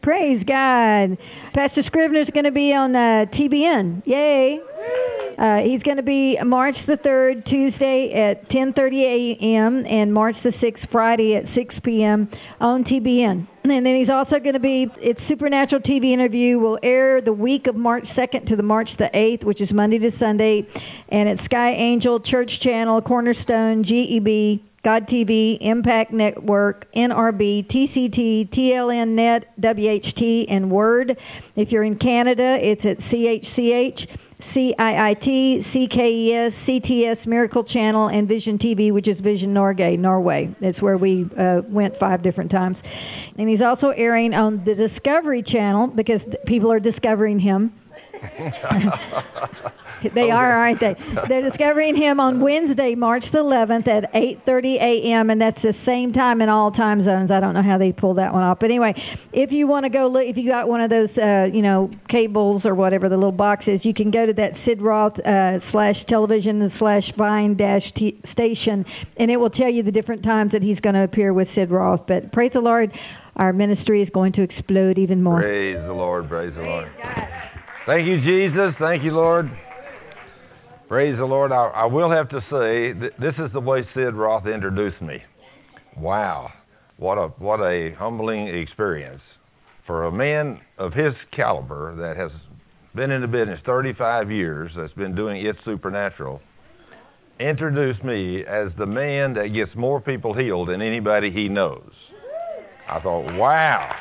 Praise God. Pastor Scrivener's going to be on TBN. Yay. He's going to be March the 3rd, Tuesday at 10:30 a.m. and March the 6th, Friday at 6 p.m. on TBN. And then he's also going to be, its Supernatural TV interview will air the week of March 2nd to the March the 8th, which is Monday to Sunday. And it's Sky Angel, Church Channel, Cornerstone, GEB, God TV, Impact Network, NRB, TCT, TLN Net, WHT, and Word. If you're in Canada, it's at CHCH, CIIT, CKES, CTS, Miracle Channel, and Vision TV, which is Vision Norway. That's where we went 5 different times. And he's also airing on the Discovery Channel because people are discovering him. They are, aren't they? They're discovering him on Wednesday, March the 11th at 8:30 a.m., and that's the same time in all time zones. I don't know how they pulled that one off. But anyway, if you want to go look, if you got one of those, cables or whatever, the little boxes, you can go to that Sid Roth /television /Vine-station, and it will tell you the different times that he's going to appear with Sid Roth. But praise the Lord, our ministry is going to explode even more. Praise the Lord, praise the Lord. Thank you, Jesus. Thank you, Lord. Praise the Lord. I will have to say, this is the way Sid Roth introduced me. Wow. What a humbling experience. For a man of his caliber that has been in the business 35 years, that's been doing It's Supernatural, introduced me as the man that gets more people healed than anybody he knows. I thought, wow.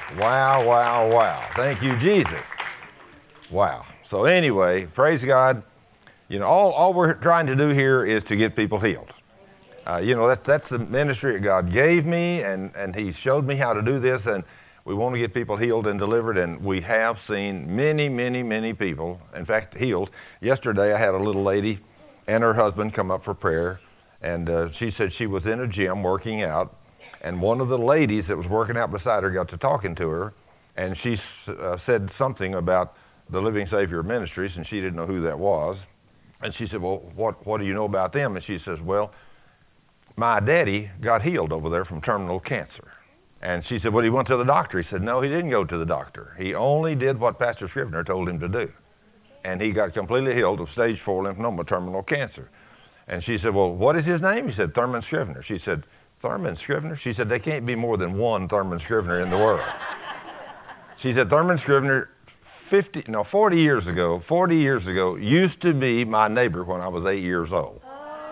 Thank you, Jesus. Wow. So anyway, praise God. All we're trying to do here is to get people healed. That's the ministry that God gave me, and He showed me how to do this, and we want to get people healed and delivered, and we have seen many people, in fact, healed. Yesterday, I had a little lady and her husband come up for prayer, and she said she was in a gym working out, and one of the ladies that was working out beside her got to talking to her, and she said something about the Living Savior Ministries, and she didn't know who that was. And she said, well, what do you know about them? And she says, well, my daddy got healed over there from terminal cancer. And she said, well, he went to the doctor. He said, no, he didn't go to the doctor. He only did what Pastor Scrivener told him to do. And he got completely healed of stage 4 lymphoma, terminal cancer. And she said, well, what is his name? He said, Thurman Scrivener. She said, Thurman Scrivener? She said, there can't be more than one Thurman Scrivener in the world. She said, Thurman Scrivener, 40 years ago, used to be my neighbor when I was 8 years old.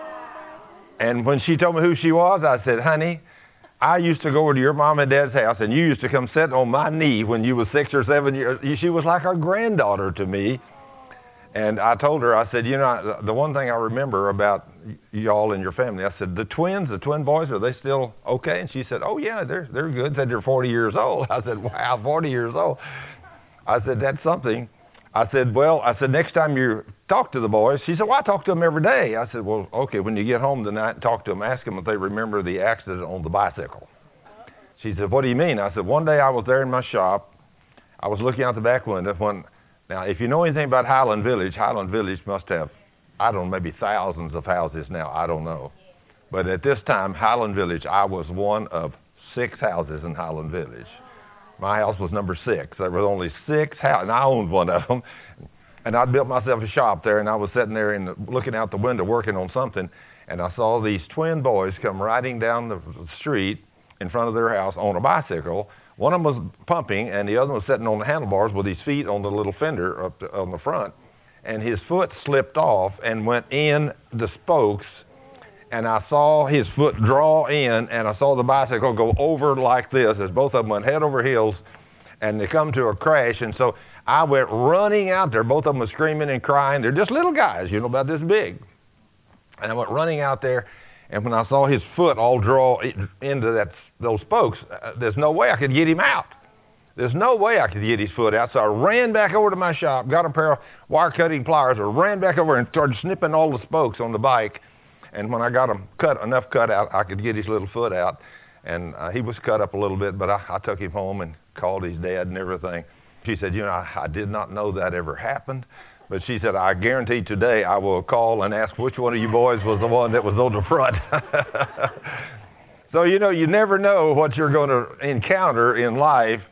And when she told me who she was, I said, honey, I used to go over to your mom and dad's house, and you used to come sit on my knee when you was 6 or 7 years. She was like a granddaughter to me. And I told her, I said, the one thing I remember about y'all and your family, I said, the twin boys, are they still okay? And she said, oh, yeah, they're good. Said, they're 40 years old. I said, wow, 40 years old. I said, that's something. I said, next time you talk to the boys. She said, well, I talk to them every day. I said, well, okay, when you get home tonight and talk to them, ask them if they remember the accident on the bicycle. She said, what do you mean? I said, one day I was there in my shop. I was looking out the back window. Now, if you know anything about Highland Village must have, I don't know, maybe thousands of houses now. I don't know. But at this time, Highland Village, I was one of 6 houses in Highland Village. My house was number 6. There were only 6 houses, and I owned one of them. And I'd built myself a shop there, and I was sitting there looking out the window working on something, and I saw these twin boys come riding down the street in front of their house on a bicycle. One of them was pumping, and the other one was sitting on the handlebars with his feet on the little fender up on the front. And his foot slipped off and went in the spokes, and I saw his foot draw in, and I saw the bicycle go over like this as both of them went head over heels, and they come to a crash. And so I went running out there. Both of them were screaming and crying. They're just little guys, about this big. And I went running out there, and when I saw his foot all draw into those spokes, there's no way I could get him out. There's no way I could get his foot out. So I ran back over to my shop, got a pair of wire cutting pliers, and ran back over and started snipping all the spokes on the bike. And when I got him enough cut out, I could get his little foot out. And he was cut up a little bit, but I took him home and called his dad and everything. She said, I did not know that ever happened. But she said, I guarantee today I will call and ask which one of you boys was the one that was on the front. So, you never know what you're going to encounter in life.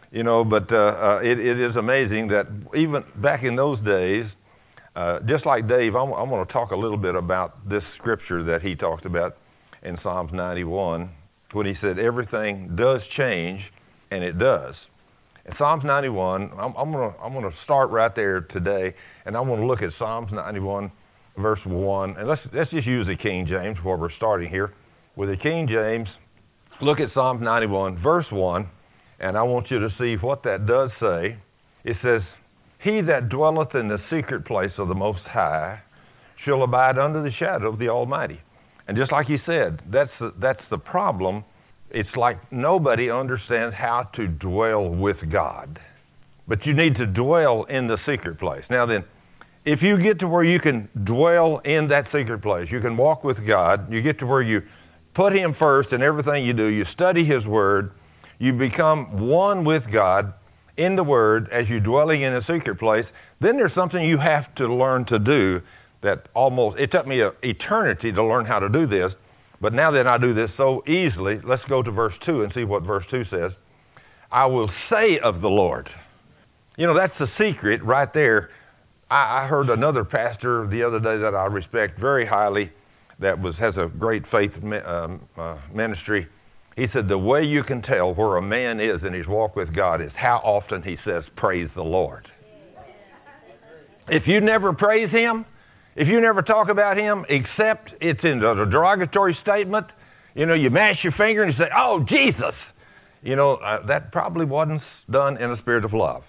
But it is amazing that even back in those days, just like Dave, I'm going to talk a little bit about this scripture that he talked about in Psalms 91, when he said everything does change, and it does. In Psalms 91, I'm going to start right there today, and I'm going to look at Psalms 91, verse 1. And let's just use the King James before we're starting here. With the King James, look at Psalms 91, verse 1, and I want you to see what that does say. It says, "He that dwelleth in the secret place of the Most High shall abide under the shadow of the Almighty." And just like he said, that's the problem. It's like nobody understands how to dwell with God. But you need to dwell in the secret place. Now then, if you get to where you can dwell in that secret place, you can walk with God, you get to where you put Him first in everything you do, you study His Word, you become one with God in the Word as you're dwelling in a secret place, then there's something you have to learn to do that it took me an eternity to learn how to do this, but now that I do this so easily, let's go to verse 2 and see what verse 2 says. "I will say of the Lord." That's the secret right there. I heard another pastor the other day that I respect very highly that has a great faith ministry. He said, the way you can tell where a man is in his walk with God is how often he says, "Praise the Lord." If you never praise Him, if you never talk about Him, except it's in a derogatory statement, you mash your finger and you say, "Oh, Jesus," that probably wasn't done in a spirit of love.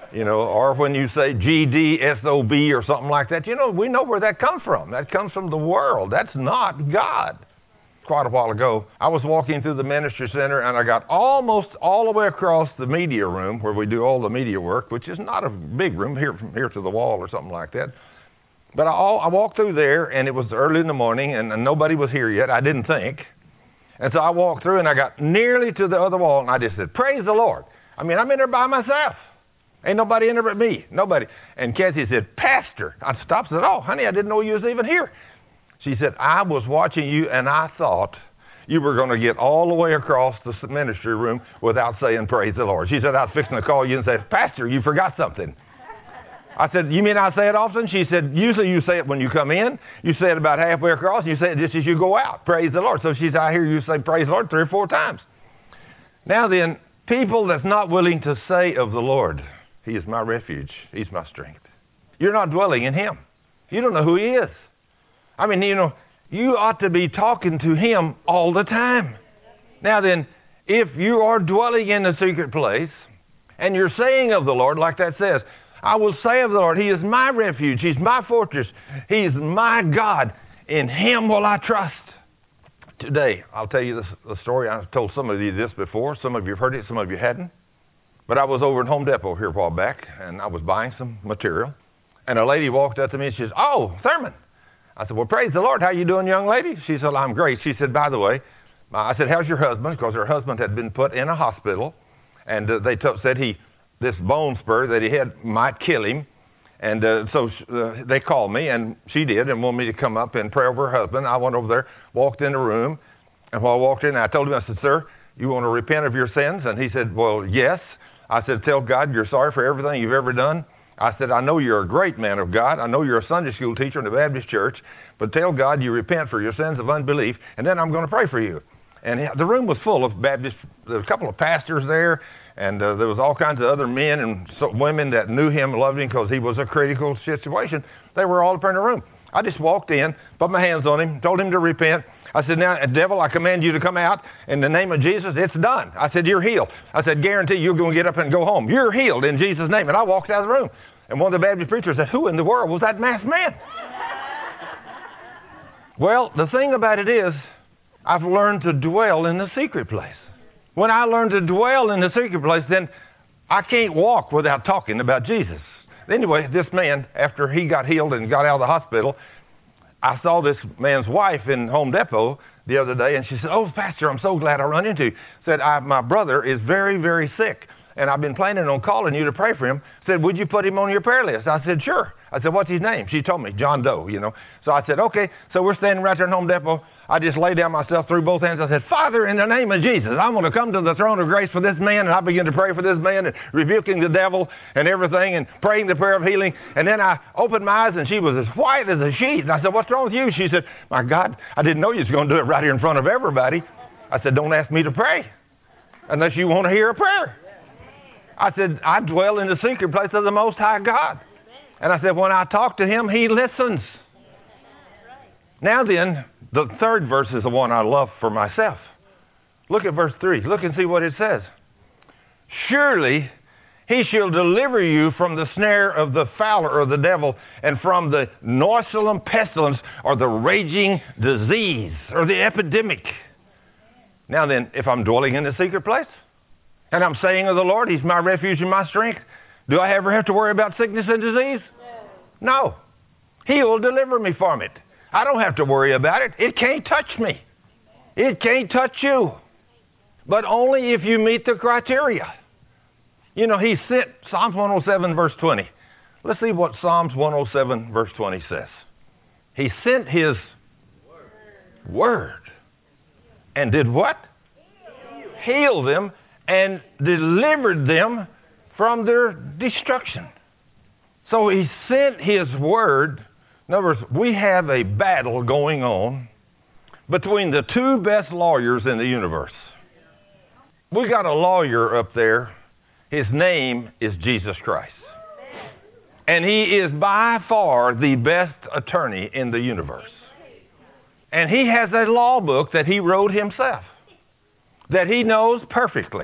Or when you say GDSOB or something like that, we know where that comes from. That comes from the world. That's not God. Quite a while ago, I was walking through the ministry center, and I got almost all the way across the media room where we do all the media work, which is not a big room, from here to the wall or something like that. But I walked through there, and it was early in the morning, and nobody was here yet, I didn't think. And so I walked through, and I got nearly to the other wall, and I just said, "Praise the Lord." I'm in there by myself. Ain't nobody in there but me. Nobody. And Kathy said, "Pastor." I stopped and said, "Oh, honey, I didn't know you was even here." She said, "I was watching you, and I thought you were going to get all the way across the ministry room without saying praise the Lord." She said, "I was fixing to call you and say, 'Pastor, you forgot something.'" I said, "You mean I say it often?" She said, "Usually you say it when you come in. You say it about halfway across, and you say it just as you go out. Praise the Lord." So she said, "I hear you say praise the Lord 3 or 4 times. Now then, people that's not willing to say of the Lord, "He is my refuge. He's my strength." You're not dwelling in Him. You don't know who He is. I mean, you ought to be talking to Him all the time. Now then, if you are dwelling in the secret place and you're saying of the Lord, like that says, "I will say of the Lord, He is my refuge. He's my fortress. He's my God. In Him will I trust." Today, I'll tell you the story. I've told some of you this before. Some of you have heard it, some of you hadn't. But I was over at Home Depot here a while back, and I was buying some material. And a lady walked up to me and she says, "Oh, Thurman." I said, "Well, praise the Lord. How you doing, young lady?" She said, "I'm great." She said, "By the way," I said, "How's your husband?" Because her husband had been put in a hospital, and they said this bone spur that he had might kill him. And so they called me, and she did, and wanted me to come up and pray over her husband. I went over there, walked in the room, and while I walked in, I told him, I said, "Sir, you want to repent of your sins?" And he said, "Well, yes." I said, "Tell God you're sorry for everything you've ever done." I said, "I know you're a great man of God. I know you're a Sunday school teacher in the Baptist church, but tell God you repent for your sins of unbelief, and then I'm going to pray for you." And the room was full of Baptists. There was a couple of pastors there, and there was all kinds of other men and women that knew him, loved him because he was a critical situation. They were all up in the room. I just walked in, put my hands on him, told him to repent. I said, "Now, devil, I command you to come out. In the name of Jesus, it's done." I said, "You're healed." I said, "Guarantee you're going to get up and go home. You're healed in Jesus' name." And I walked out of the room. And one of the Baptist preachers said, "Who in the world was that masked man?" Well, the thing about it is, I've learned to dwell in the secret place. When I learn to dwell in the secret place, then I can't walk without talking about Jesus. Anyway, this man, after he got healed and got out of the hospital, I saw this man's wife in Home Depot the other day, and she said, "Oh, Pastor, I'm so glad I run into you." Said, "My brother is very, very sick. and I've been planning on calling you to pray for him. Said, would you put him on your prayer list? I said, sure. I said, what's his name? She told me, John Doe, So I said, okay. So we're standing right there in Home Depot. I just laid down myself, threw both hands. I said, Father, in the name of Jesus, I'm going to come to the throne of grace for this man. And I began to pray for this man and rebuking the devil and everything and praying the prayer of healing. And then I opened my eyes and she was as white as a sheet. And I said, what's wrong with you? She said, my God, I didn't know you was going to do it right here in front of everybody. I said, don't ask me to pray unless you want to hear a prayer. I said, I dwell in the secret place of the Most High God. And I said, when I talk to him, he listens. Now then, the third verse is the one I love for myself. Look at verse 3. Look and see what it says. Surely he shall deliver you from the snare of the fowler or the devil, and from the noisome pestilence or the raging disease or the epidemic. Now then, if I'm dwelling in the secret place, and I'm saying of the Lord, he's my refuge and my strength, do I ever have to worry about sickness and disease? No. He will deliver me from it. I don't have to worry about it. It can't touch me. It can't touch you. But only if you meet the criteria. He sent Psalms 107 verse 20. Let's see what Psalms 107 verse 20 says. He sent his word. And did what? Heal them and delivered them from their destruction. So he sent his word. In other words, we have a battle going on between the two best lawyers in the universe. We got a lawyer up there. His name is Jesus Christ. And he is by far the best attorney in the universe. And he has a law book that he wrote himself that he knows perfectly.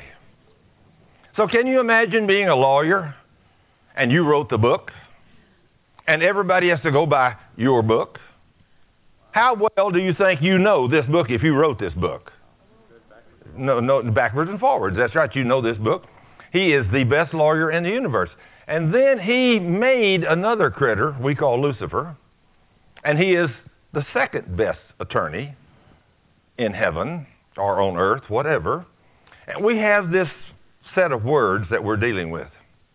So can you imagine being a lawyer and you wrote the book and everybody has to go by your book? How well do you think you know this book if you wrote this book? No, backwards and forwards. That's right, you know this book. He is the best lawyer in the universe. And then he made another critter we call Lucifer, and he is the second best attorney in heaven or on earth, whatever. And we have this set of words that we're dealing with.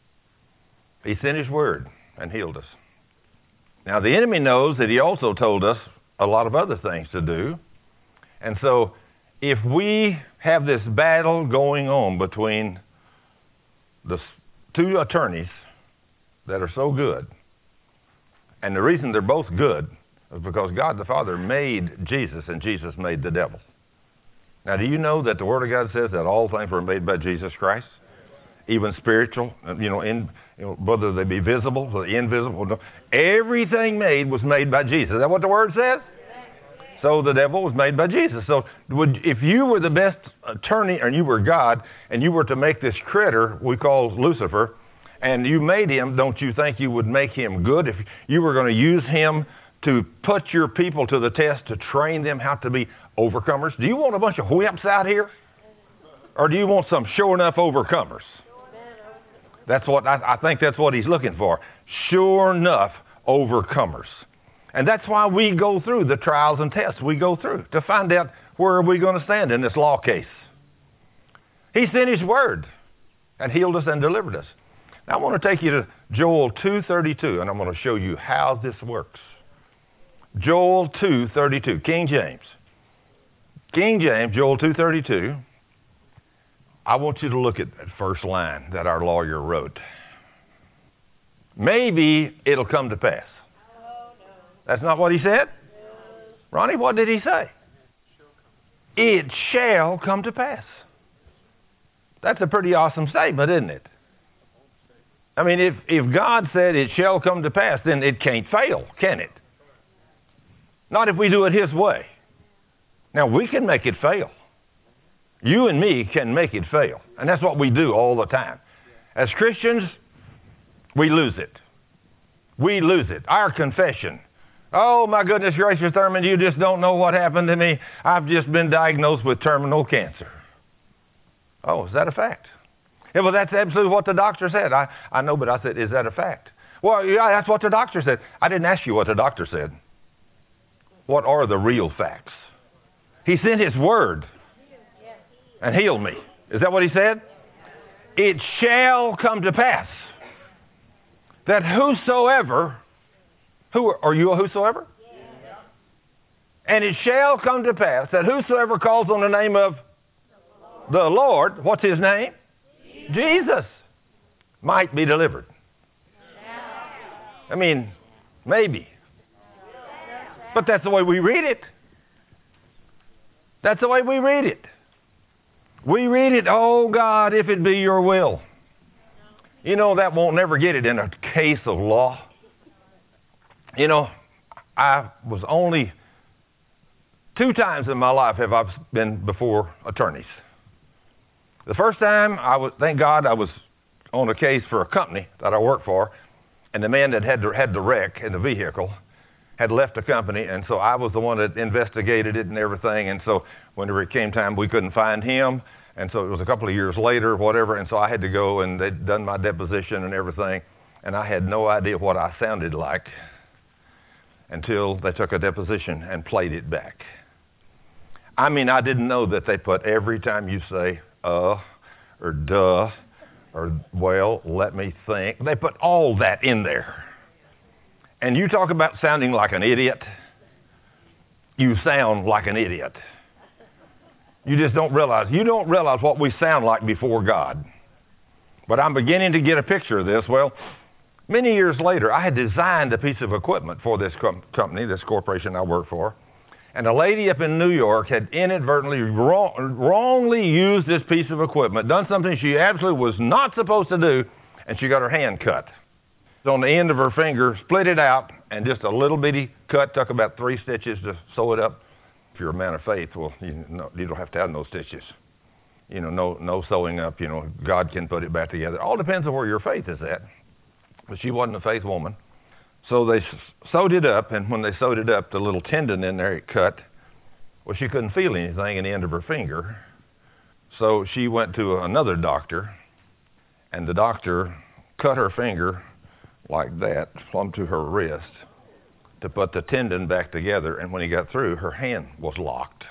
He sent his word and healed us. Now, the enemy knows that he also told us a lot of other things to do. And so if we have this battle going on between the two attorneys that are so good, and the reason they're both good is because God the Father made Jesus and Jesus made the devil. Now, do you know that the Word of God says that all things were made by Jesus Christ? Even spiritual, whether they be visible or invisible. No. Everything made was made by Jesus. Is that what the Word says? So the devil was made by Jesus. So if you were the best attorney and you were God and you were to make this critter we call Lucifer and you made him, don't you think you would make him good if you were going to use him to put your people to the test, to train them how to be overcomers? Do you want a bunch of whips out here? Or do you want some sure enough overcomers? That's what I think that's what he's looking for. Sure enough overcomers. And that's why we go through the trials and tests we go through to find out where are we going to stand in this law case. He sent his word and healed us and delivered us. Now I want to take you to Joel 2:32 and I'm going to show you how this works. Joel 2:32, King James. King James, Joel 2:32. I want you to look at that first line that our lawyer wrote. Maybe it'll come to pass. That's not what he said? Ronnie, what did he say? It shall come to pass. That's a pretty awesome statement, isn't it? I mean, if God said it shall come to pass, then it can't fail, can it? Not if we do it his way. Now, we can make it fail. You and me can make it fail. And that's what we do all the time. As Christians, we lose it. We lose it. Our confession. Oh, my goodness gracious, Thurman, you just don't know what happened to me. I've just been diagnosed with terminal cancer. Oh, is that a fact? Yeah, well, that's absolutely what the doctor said. I know, but I said, is that a fact? Well, yeah, that's what the doctor said. I didn't ask you what the doctor said. What are the real facts? He sent his word and healed me. Is that what he said? it shall come to pass that whosoever, who are you a whosoever? Yeah. And it shall come to pass that whosoever calls on the name of the Lord, what's his name? Jesus, might be delivered. I mean, maybe. But that's the way we read it. That's the way we read it. We read it, oh God, if it be your will. You know, that won't never get it in a case of law. You know, I was only 2 times in my life have I been before attorneys. The first time, thank God, I was on a case for a company that I worked for, and the man that had the wreck in the vehicle had left the company, and so I was the one that investigated it and everything, and so whenever it came time, we couldn't find him, and so it was a couple of years later, whatever, and so I had to go, and they'd done my deposition and everything, and I had no idea what I sounded like until they took a deposition and played it back. I mean, I didn't know that they put every time you say, or duh, or well, let me think, they put all that in there. And you talk about sounding like an idiot, you sound like an idiot. You just don't realize what we sound like before God. But I'm beginning to get a picture of this. Well, many years later, I had designed a piece of equipment for this company, this corporation I work for. And a lady up in New York had inadvertently wrongly used this piece of equipment, done something she absolutely was not supposed to do, and she got her hand cut. On the end of her finger, split it out, and just a little bitty cut, took about 3 stitches to sew it up. If you're a man of faith, well, you don't have to have no stitches. You know, no sewing up, you know, God can put it back together. All depends on where your faith is at. But she wasn't a faith woman. So they sewed it up, and when they sewed it up, the little tendon in there, it cut. Well, she couldn't feel anything in the end of her finger. So she went to another doctor, and the doctor cut her finger like that, plumb to her wrist, to put the tendon back together, and when he got through, her hand was locked.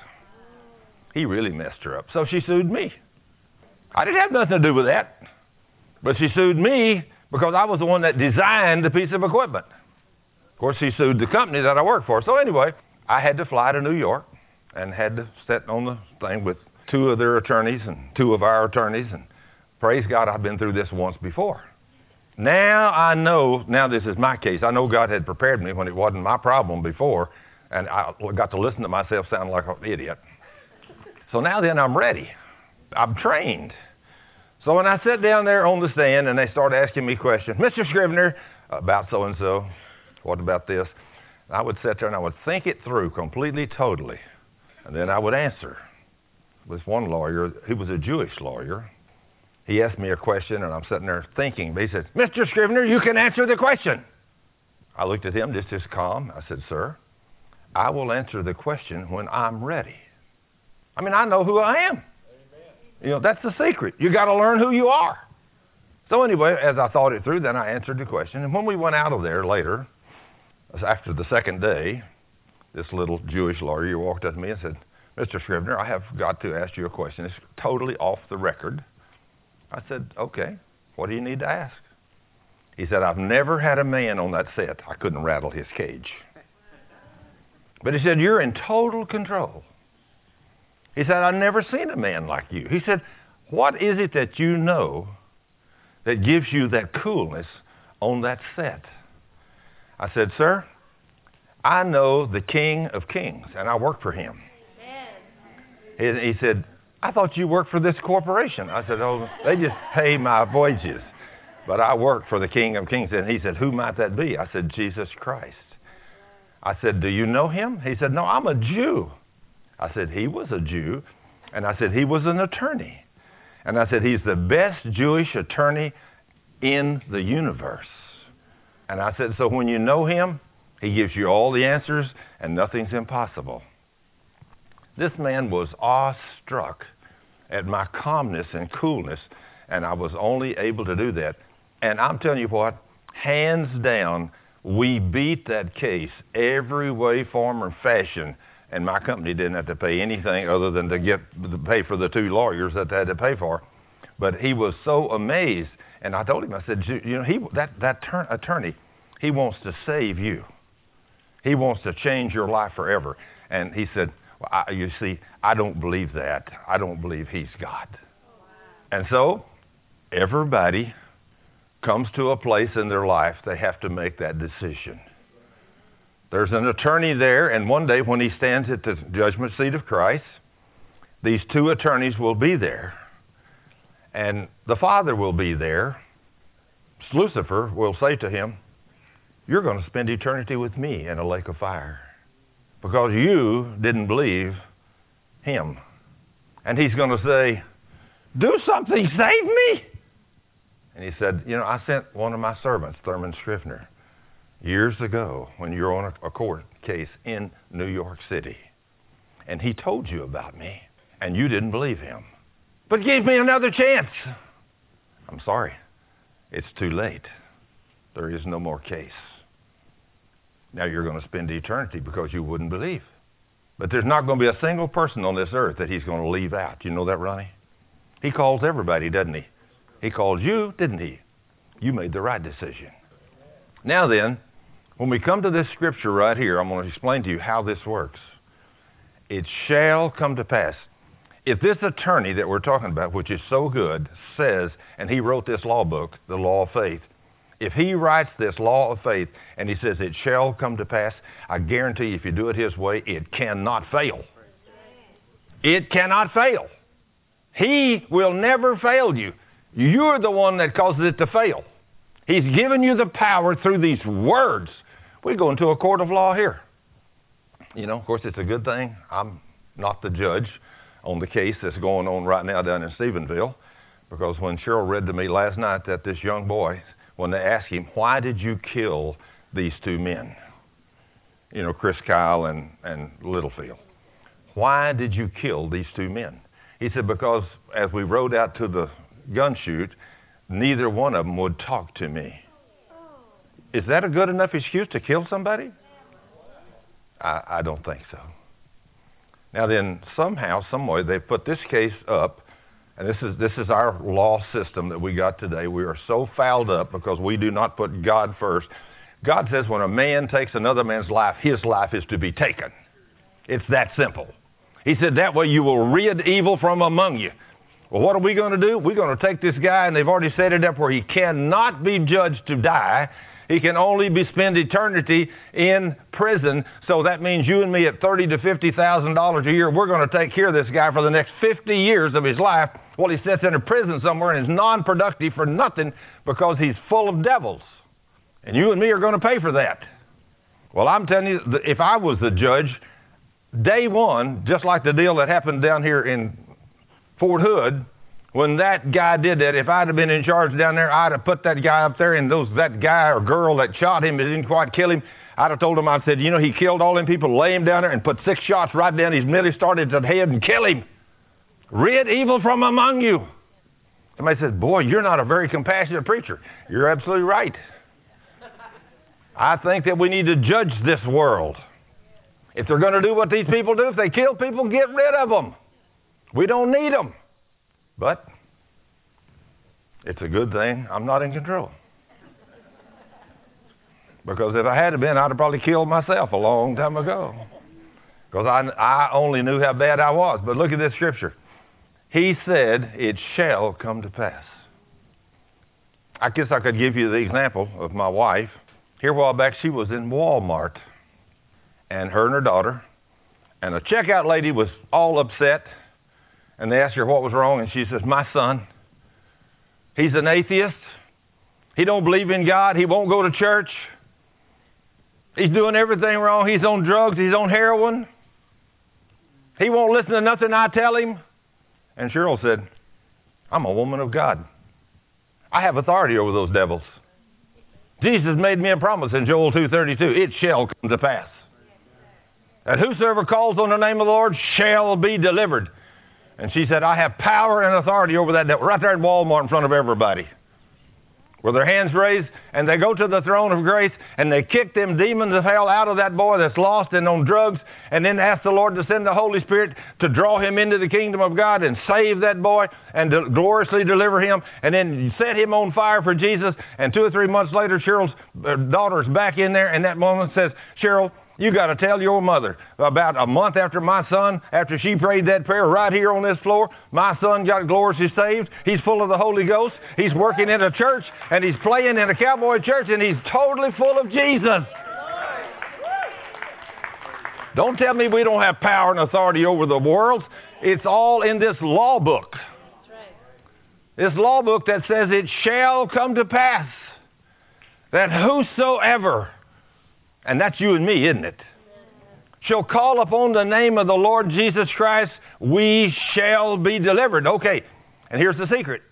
He really messed her up. So she sued me. I didn't have nothing to do with that, but she sued me because I was the one that designed the piece of equipment. Of course, she sued the company that I worked for. So anyway, I had to fly to New York and had to sit on the thing with 2 of their attorneys and 2 of our attorneys, and praise God, I've been through this once before. Now I know, now this is my case. I know God had prepared me when it wasn't my problem before, and I got to listen to myself sound like an idiot. So now then I'm ready. I'm trained. So when I sat down there on the stand and they started asking me questions, Mr. Scrivener, about so-and-so, what about this? I would sit there and I would think it through completely, totally, and then I would answer. This one lawyer, he was a Jewish lawyer. He asked me a question, and I'm sitting there thinking. He said, Mr. Scrivener, you can answer the question. I looked at him just as calm. I said, sir, I will answer the question when I'm ready. I mean, I know who I am. Amen. You know, that's the secret. You got to learn who you are. So anyway, as I thought it through, then I answered the question. And when we went out of there later, after the second day, this little Jewish lawyer walked up to me and said, Mr. Scrivener, I have got to ask you a question. It's totally off the record. I said, okay, what do you need to ask? He said, I've never had a man on that set. I couldn't rattle his cage. But he said, you're in total control. He said, I've never seen a man like you. He said, what is it that you know that gives you that coolness on that set? I said, sir, I know the King of Kings, and I work for him. He said, I thought you worked for this corporation. I said, oh, they just pay my wages. But I work for the King of Kings. And he said, who might that be? I said, Jesus Christ. I said, do you know him? He said, no, I'm a Jew. I said, he was a Jew. And I said, he was an attorney. And I said, he's the best Jewish attorney in the universe. And I said, so when you know him, he gives you all the answers and nothing's impossible. This man was awestruck at my calmness and coolness, and I was only able to do that. And I'm telling you what, hands down, we beat that case every way, form, or fashion, and my company didn't have to pay anything other than to pay for the 2 lawyers that they had to pay for. But he was so amazed. And I told him, I said, you know, that attorney, he wants to save you. He wants to change your life forever. And he said, well, you see, I don't believe that. I don't believe he's God. And so everybody comes to a place in their life they have to make that decision. There's an attorney there, and one day when he stands at the judgment seat of Christ, these two attorneys will be there. And the Father will be there. Lucifer will say to him, you're going to spend eternity with me in a lake of fire because you didn't believe him. And he's going to say, do something, save me. And he said, you know, I sent one of my servants, Thurman Scrivener, years ago when you were on a court case in New York City. And he told you about me, and you didn't believe him. But gave me another chance. I'm sorry. It's too late. There is no more case. Now you're going to spend eternity because you wouldn't believe. But there's not going to be a single person on this earth that he's going to leave out. You know that, Ronnie? He calls everybody, doesn't he? He called you, didn't he? You made the right decision. Now then, when we come to this scripture right here, I'm going to explain to you how this works. It shall come to pass. If this attorney that we're talking about, which is so good, says, and he wrote this law book, the Law of Faith, if he writes this law of faith and he says it shall come to pass, I guarantee you if you do it his way, it cannot fail. It cannot fail. He will never fail you. You're the one that causes it to fail. He's given you the power through these words. We go into a court of law here. You know, of course, it's a good thing I'm not the judge on the case that's going on right now down in Stephenville, because when Cheryl read to me last night that this young boy, when they asked him, why did you kill these two men? You know, Chris Kyle and Littlefield. Why did you kill these two men? He said, because as we rode out to the gun shoot, neither one of them would talk to me. Is that a good enough excuse to kill somebody? I don't think so. Now then, somehow, some way, they put this case up, and this is our law system that we got today. We are so fouled up because we do not put God first. God says when a man takes another man's life, his life is to be taken. It's that simple. He said that way you will rid evil from among you. Well, what are we going to do? We're going to take this guy, and they've already set it up where he cannot be judged to die. He can only spend eternity in prison. So that means you and me at $30,000 to $50,000 a year, we're going to take care of this guy for the next 50 years of his life while he sits in a prison somewhere and is non-productive for nothing because he's full of devils. And you and me are going to pay for that. Well, I'm telling you, if I was the judge, day one, just like the deal that happened down here in Fort Hood, when that guy did that, if I'd have been in charge down there, I'd have put that guy up there, and that guy or girl that shot him, that didn't quite kill him, I'd have told him, I said, you know, he killed all them people, lay him down there and put 6 shots right down his middle, started at the head and kill him. Rid evil from among you. Somebody says, boy, you're not a very compassionate preacher. You're absolutely right. I think that we need to judge this world. If they're going to do what these people do, if they kill people, get rid of them. We don't need them. But it's a good thing I'm not in control. Because if I had been, I'd have probably killed myself a long time ago. Because I only knew how bad I was. But look at this scripture. He said, it shall come to pass. I guess I could give you the example of my wife. Here a while back, she was in Walmart. And her and her daughter. And a checkout lady was all upset. And they asked her what was wrong, and she says, my son, he's an atheist. He don't believe in God. He won't go to church. He's doing everything wrong. He's on drugs. He's on heroin. He won't listen to nothing I tell him. And Cheryl said, I'm a woman of God. I have authority over those devils. Jesus made me a promise in Joel 2:32. It shall come to pass. And whosoever calls on the name of the Lord shall be delivered. And she said, I have power and authority over that devil, right there at Walmart in front of everybody. with their hands raised, and they go to the throne of grace, and they kick them demons of hell out of that boy that's lost and on drugs, and then ask the Lord to send the Holy Spirit to draw him into the kingdom of God and save that boy and to gloriously deliver him, and then set him on fire for Jesus. And 2 or 3 months later, Cheryl's daughter's back in there, and that woman says, Cheryl, you got to tell your mother. About a month after my son, after she prayed that prayer right here on this floor, my son got gloriously saved. He's full of the Holy Ghost. He's working in a church, and he's playing in a cowboy church, and he's totally full of Jesus. Don't tell me we don't have power and authority over the world. It's all in this law book. This law book that says it shall come to pass that whosoever, and that's you and me, isn't it, shall call upon the name of the Lord Jesus Christ, we shall be delivered. Okay, and here's the secret.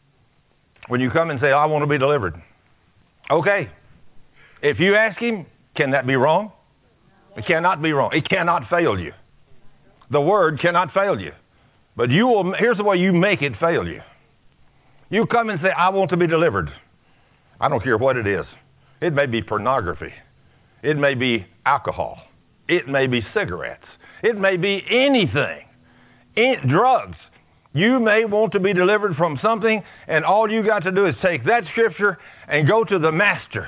When you come and say, I want to be delivered. Okay, if you ask him, can that be wrong? It cannot be wrong. It cannot fail you. The word cannot fail you. But here's the way you make it fail you. You come and say, I want to be delivered. I don't care what it is. It may be pornography. It may be alcohol. It may be cigarettes. It may be anything. Drugs. You may want to be delivered from something, and all you got to do is take that scripture and go to the Master.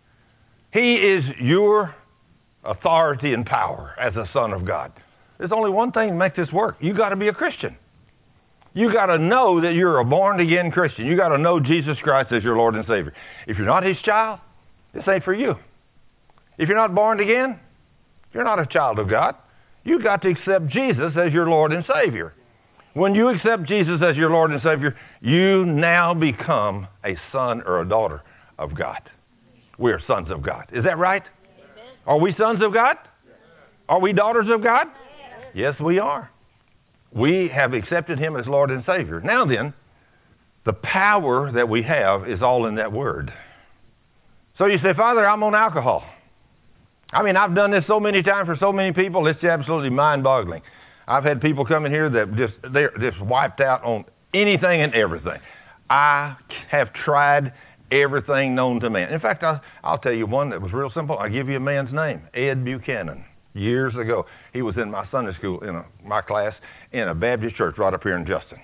He is your authority and power as a son of God. There's only one thing to make this work. You got to be a Christian. You got to know that you're a born-again Christian. You got to know Jesus Christ as your Lord and Savior. If you're not his child, this ain't for you. If you're not born again, you're not a child of God. You got to accept Jesus as your Lord and Savior. When you accept Jesus as your Lord and Savior, you now become a son or a daughter of God. We are sons of God. Is that right? Amen. Are we sons of God? Are we daughters of God? Yes, we are. We have accepted him as Lord and Savior. Now then, the power that we have is all in that word. So you say, Father, I'm on alcohol. I mean, I've done this so many times for so many people, it's absolutely mind-boggling. I've had people come in here that they're just wiped out on anything and everything. I have tried everything known to man. In fact, I'll tell you one that was real simple. I'll give you a man's name, Ed Buchanan. Years ago, he was in my Sunday school, my class, in a Baptist church right up here in Justin.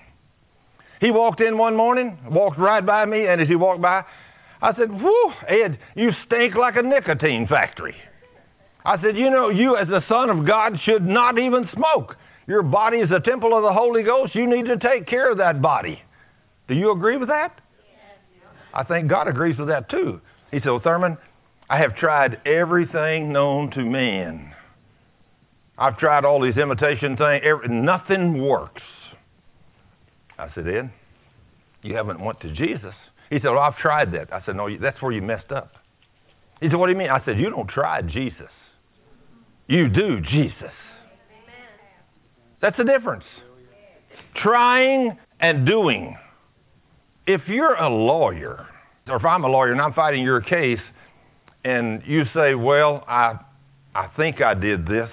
He walked in one morning, walked right by me, and as he walked by, I said, whew, Ed, you stink like a nicotine factory. I said, you as the Son of God should not even smoke. Your body is a temple of the Holy Ghost. You need to take care of that body. Do you agree with that? Yes. I think God agrees with that too. He said, well, Thurman, I have tried everything known to man. I've tried all these imitation things. Nothing works. I said, Ed, you haven't went to Jesus. He said, well, I've tried that. I said, no, that's where you messed up. He said, what do you mean? I said, you don't try Jesus. You do Jesus. That's the difference. Trying and doing. If you're a lawyer, or if I'm a lawyer and I'm fighting your case, and you say, well, I think I did this.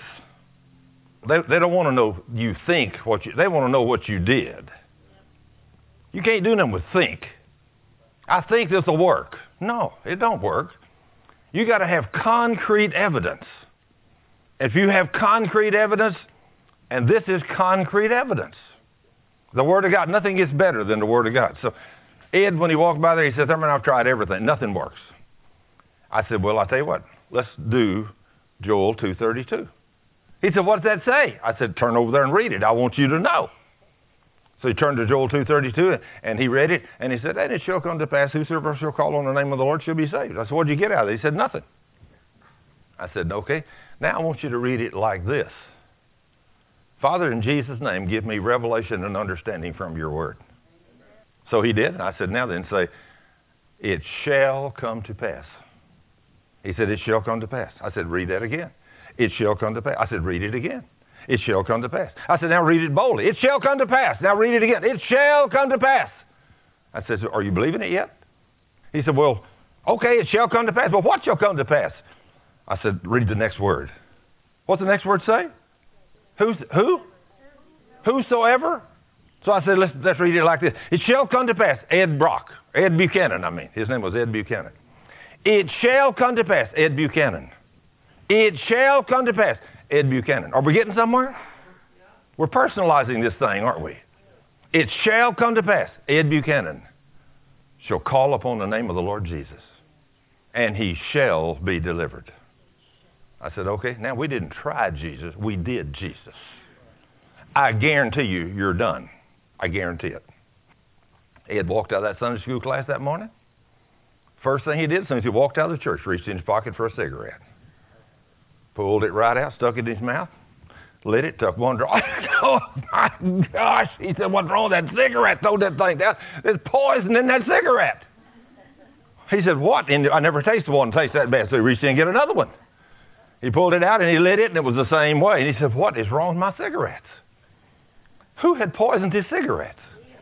They don't want to know you think they want to know what you did. You can't do them with think. I think this will work. No, it don't work. You got to have concrete evidence. If you have concrete evidence, and this is concrete evidence, the Word of God, nothing gets better than the Word of God. So Ed, when he walked by there, he said, Thurman, I've tried everything. Nothing works. I said, well, I'll tell you what. Let's do Joel 2:32. He said, what does that say? I said, turn over there and read it. I want you to know. So he turned to Joel 2:32, and he read it, and he said, and it shall come to pass, whosoever shall call on the name of the Lord shall be saved. I said, what did you get out of it? He said, nothing. I said, okay. Now I want you to read it like this. Father, in Jesus' name, give me revelation and understanding from your word. So he did. And I said, now then say, it shall come to pass. He said, it shall come to pass. I said, read that again. It shall come to pass. I said, read it again. It shall come to pass. I said, now read it boldly. It shall come to pass. Now read it again. It shall come to pass. I said, are you believing it yet? He said, well, okay, it shall come to pass. But what shall come to pass? I said, read the next word. What's the next word say? Who? Whosoever? So I said, let's read it like this. It shall come to pass, Ed Buchanan, his name was Ed Buchanan. It shall come to pass, Ed Buchanan. It shall come to pass, Ed Buchanan. Are we getting somewhere? We're personalizing this thing, aren't we? It shall come to pass, Ed Buchanan shall call upon the name of the Lord Jesus, and he shall be delivered. I said, okay, now we didn't try Jesus, we did Jesus. I guarantee you, you're done. I guarantee it. Ed walked out of that Sunday school class that morning. First thing he did, as soon as he walked out of the church, reached in his pocket for a cigarette. Pulled it right out, stuck it in his mouth, lit it, took one draw. Oh my gosh, he said, what's wrong with that cigarette? Throw that thing down. There's poison in that cigarette. He said, what? And I never tasted one taste that bad, so he reached in and get another one. He pulled it out and he lit it, and it was the same way. And he said, what is wrong with my cigarettes? Who had poisoned his cigarettes?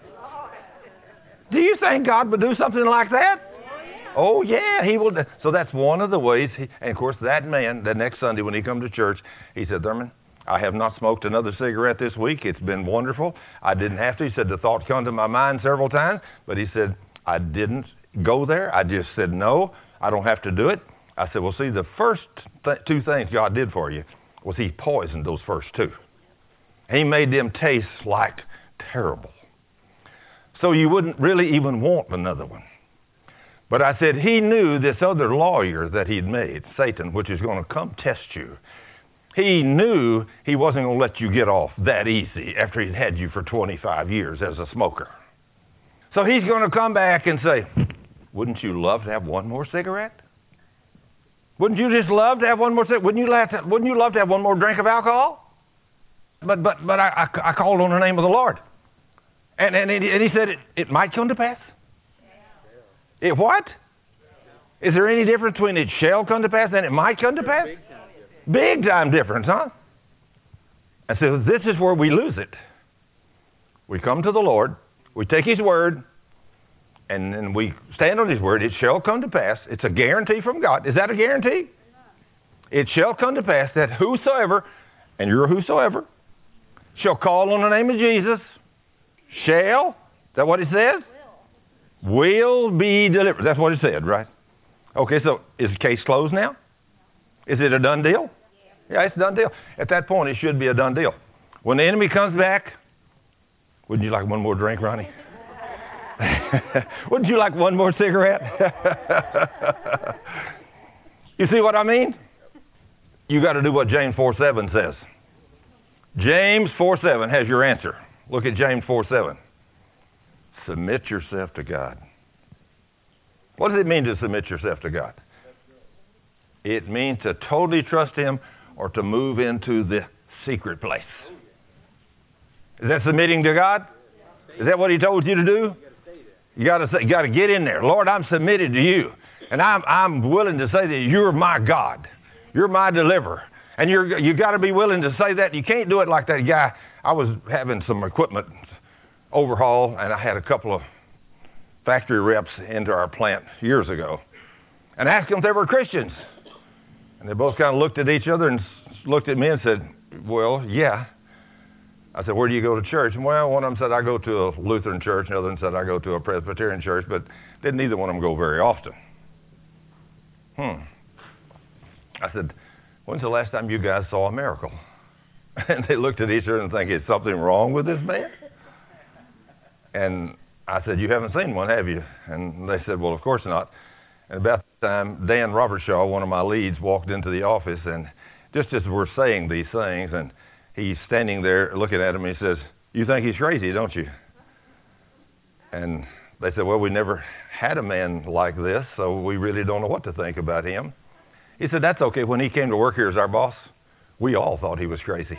Do you think God would do something like that? Oh, yeah, he will. So that's one of the ways. And, of course, that man, the next Sunday when he come to church, he said, Thurman, I have not smoked another cigarette this week. It's been wonderful. I didn't have to. He said, the thought come to my mind several times. But he said, I didn't go there. I just said, no, I don't have to do it. I said, well, see, the first two things God did for you was he poisoned those first two. He made them taste like terrible. So you wouldn't really even want another one. But I said, he knew this other lawyer that he'd made, Satan, which is going to come test you. He knew he wasn't going to let you get off that easy after he'd had you for 25 years as a smoker. So he's going to come back and say, wouldn't you love to have one more cigarette? Wouldn't you just love to have one more cigarette? Wouldn't you love to have one more drink of alcohol? But I called on the name of the Lord. And he said, it might come to pass. It what? Is there any difference between it shall come to pass and it might come to pass? Big time difference, huh? And so this is where we lose it. We come to the Lord, we take his word, and then we stand on his word. It shall come to pass. It's a guarantee from God. Is that a guarantee? It shall come to pass that whosoever, and you're whosoever, shall call on the name of Jesus, shall, is that what it says? Will be delivered. That's what it said, right? Okay, so is the case closed now? Is it a done deal? Yeah, it's a done deal. At that point, it should be a done deal. When the enemy comes back, wouldn't you like one more drink, Ronnie? Wouldn't you like one more cigarette? You see what I mean? You got to do what James 4:7 says. James 4:7 has your answer. Look at James 4:7. Submit yourself to God. What does it mean to submit yourself to God? It means to totally trust him or to move into the secret place. Is that submitting to God? Is that what he told you to do? You got to get in there. Lord, I'm submitted to you. And I'm willing to say that you're my God. You're my deliverer. And you got to be willing to say that. You can't do it like that guy. I was having some equipment overhaul, and I had a couple of factory reps into our plant years ago. And asked them if they were Christians. And they both kind of looked at each other and looked at me and said, well, yeah. I said, where do you go to church? And well, one of them said, I go to a Lutheran church. Another one said, I go to a Presbyterian church. But didn't either one of them go very often. I said, when's the last time you guys saw a miracle? And they looked at each other and think, is something wrong with this man? And I said, you haven't seen one, have you? And they said, well, of course not. And about that time, Dan Robertshaw, one of my leads, walked into the office, and just as we're saying these things, and he's standing there looking at him, he says, you think he's crazy, don't you? And they said, well, we never had a man like this, so we really don't know what to think about him. He said, that's okay. When he came to work here as our boss, we all thought he was crazy.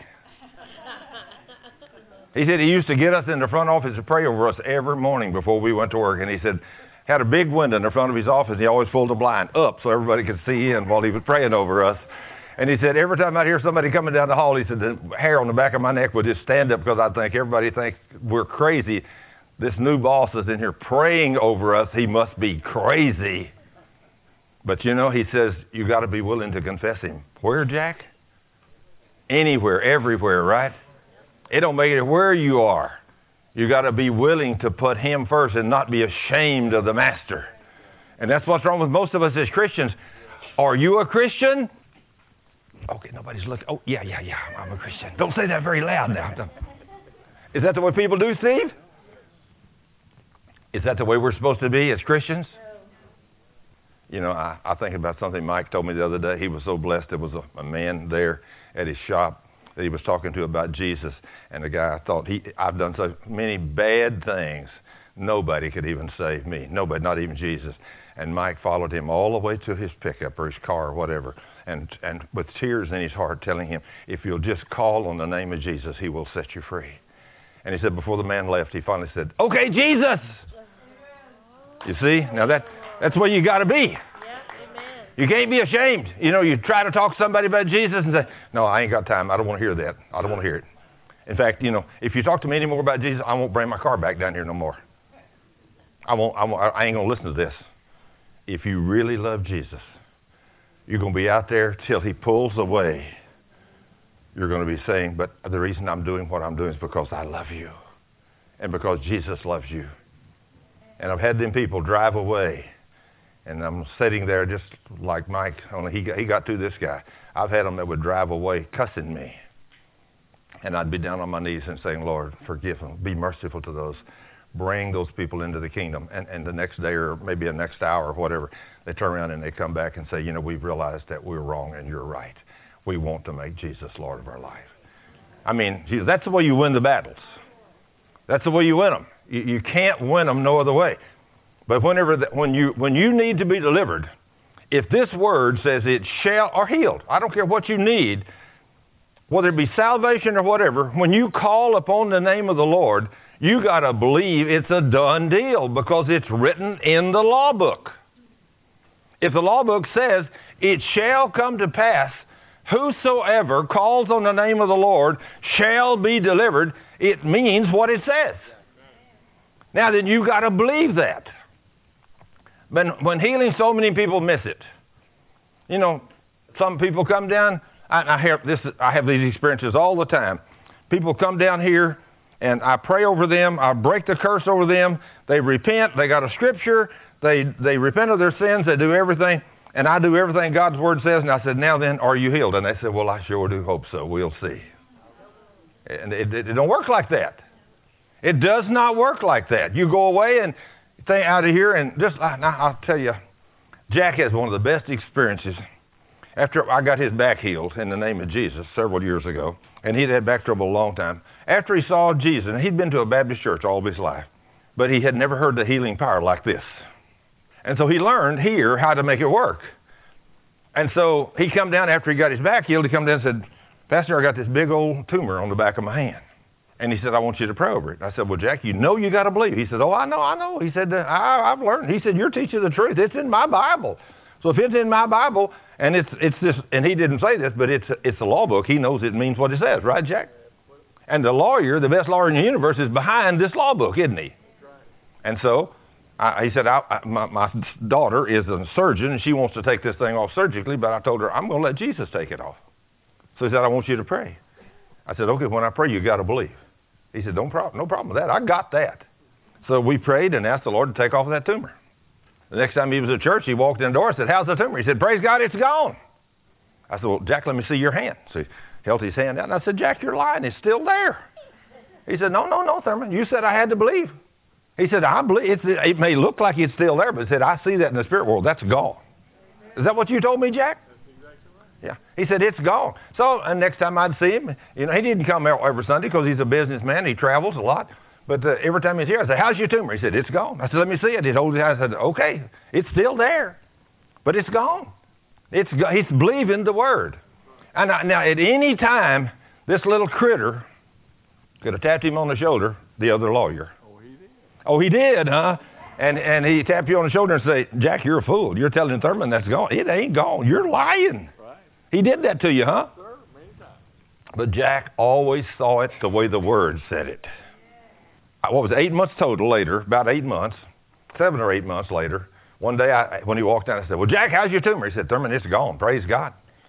He said he used to get us in the front office to pray over us every morning before we went to work. And he said, had a big window in the front of his office. He always pulled the blind up so everybody could see in while he was praying over us. And he said, every time I'd hear somebody coming down the hall, he said, the hair on the back of my neck would just stand up because I'd think everybody thinks we're crazy. This new boss is in here praying over us. He must be crazy. But you know, he says, you got to be willing to confess him. Where, Jack? Anywhere, everywhere, right? It don't make it where you are. You got to be willing to put him first and not be ashamed of the master. And that's what's wrong with most of us as Christians. Are you a Christian? Okay, nobody's looking. Oh, yeah, I'm a Christian. Don't say that very loud now. Is that the way people do, Steve? Is that the way we're supposed to be as Christians? You know, I think about something Mike told me the other day. He was so blessed. There was a man there at his shop that he was talking to about Jesus. And the guy thought, I've done so many bad things. Nobody could even save me. Nobody, not even Jesus. And Mike followed him all the way to his pickup or his car or whatever, and with tears in his heart telling him, if you'll just call on the name of Jesus, he will set you free. And he said before the man left, he finally said, okay, Jesus. You see? Now that's where you got to be. You can't be ashamed. You know, you try to talk to somebody about Jesus and say, no, I ain't got time. I don't want to hear that. I don't want to hear it. In fact, you know, if you talk to me anymore about Jesus, I won't bring my car back down here no more. I ain't going to listen to this. If you really love Jesus, you're going to be out there till he pulls away. You're going to be saying, but the reason I'm doing what I'm doing is because I love you and because Jesus loves you. And I've had them people drive away, and I'm sitting there just like Mike, only he got to this guy. I've had them that would drive away cussing me. And I'd be down on my knees and saying, Lord, forgive them. Be merciful to those. Bring those people into the kingdom. And the next day or maybe the next hour or whatever, they turn around and they come back and say, you know, we've realized that we're wrong and you're right. We want to make Jesus Lord of our life. I mean, that's the way you win the battles. That's the way you win them. You can't win them no other way. But when you need to be delivered, if this word says it shall, or healed, I don't care what you need, whether it be salvation or whatever, when you call upon the name of the Lord, you got to believe it's a done deal because it's written in the law book. If the law book says, it shall come to pass, whosoever calls on the name of the Lord shall be delivered, it means what it says. Now then, you got to believe that. But when healing, so many people miss it. You know, some people come down. I have these experiences all the time. People come down here, and I pray over them. I break the curse over them. They repent. They got a scripture. They repent of their sins. They do everything. And I do everything God's word says. And I said, now then, are you healed? And they said, well, I sure do hope so. We'll see. And it don't work like that. It does not work like that. You go away and think out of here, and I'll tell you, Jack has one of the best experiences. After I got his back healed in the name of Jesus several years ago, and he'd had back trouble a long time. After he saw Jesus, and he'd been to a Baptist church all of his life, but he had never heard the healing power like this. And so he learned here how to make it work. And so he come down after he got his back healed, he come down and said, Pastor, I got this big old tumor on the back of my hand. And he said, I want you to pray over it. I said, well, Jack, you know you got to believe. He said, oh, I know. He said, I've learned. He said, you're teaching the truth. It's in my Bible. So if it's in my Bible, and it's this, and he didn't say this, but it's the law book. He knows it means what it says, right, Jack? And the lawyer, the best lawyer in the universe, is behind this law book, isn't he? And so he said, my daughter is a surgeon, and she wants to take this thing off surgically, but I told her, I'm going to let Jesus take it off. So he said, I want you to pray. I said, okay, when I pray, you got to believe. He said, no problem with that. I got that. So we prayed and asked the Lord to take off that tumor. The next time he was at church, he walked in the door and said, how's the tumor? He said, praise God, it's gone. I said, well, Jack, let me see your hand. So he held his hand out, and I said, Jack, you're lying. It's still there. He said, no, Thurman. You said I had to believe. He said, I believe. It may look like it's still there, but he said, I see that in the spirit world. That's gone. Is that what you told me, Jack? Yeah. He said, it's gone. So, and next time I'd see him, you know, he didn't come out every Sunday because he's a businessman. He travels a lot. But every time he's here, I said, how's your tumor? He said, it's gone. I said, let me see it. He'd hold it out. I said, okay, it's still there, but it's gone. He's believing the word. And now, at any time, this little critter could have tapped him on the shoulder, the other lawyer. Oh, he did, huh? And he tapped you on the shoulder and say, Jack, you're a fool. You're telling Thurman that's gone. It ain't gone. You're lying. He did that to you, huh? Sir, many times. But Jack always saw it the way the word said it. What was it, 8 months total later, about 8 months, 7 or 8 months later, one day when he walked out, I said, well, Jack, how's your tumor? He said, Thurman, it's gone. Praise God.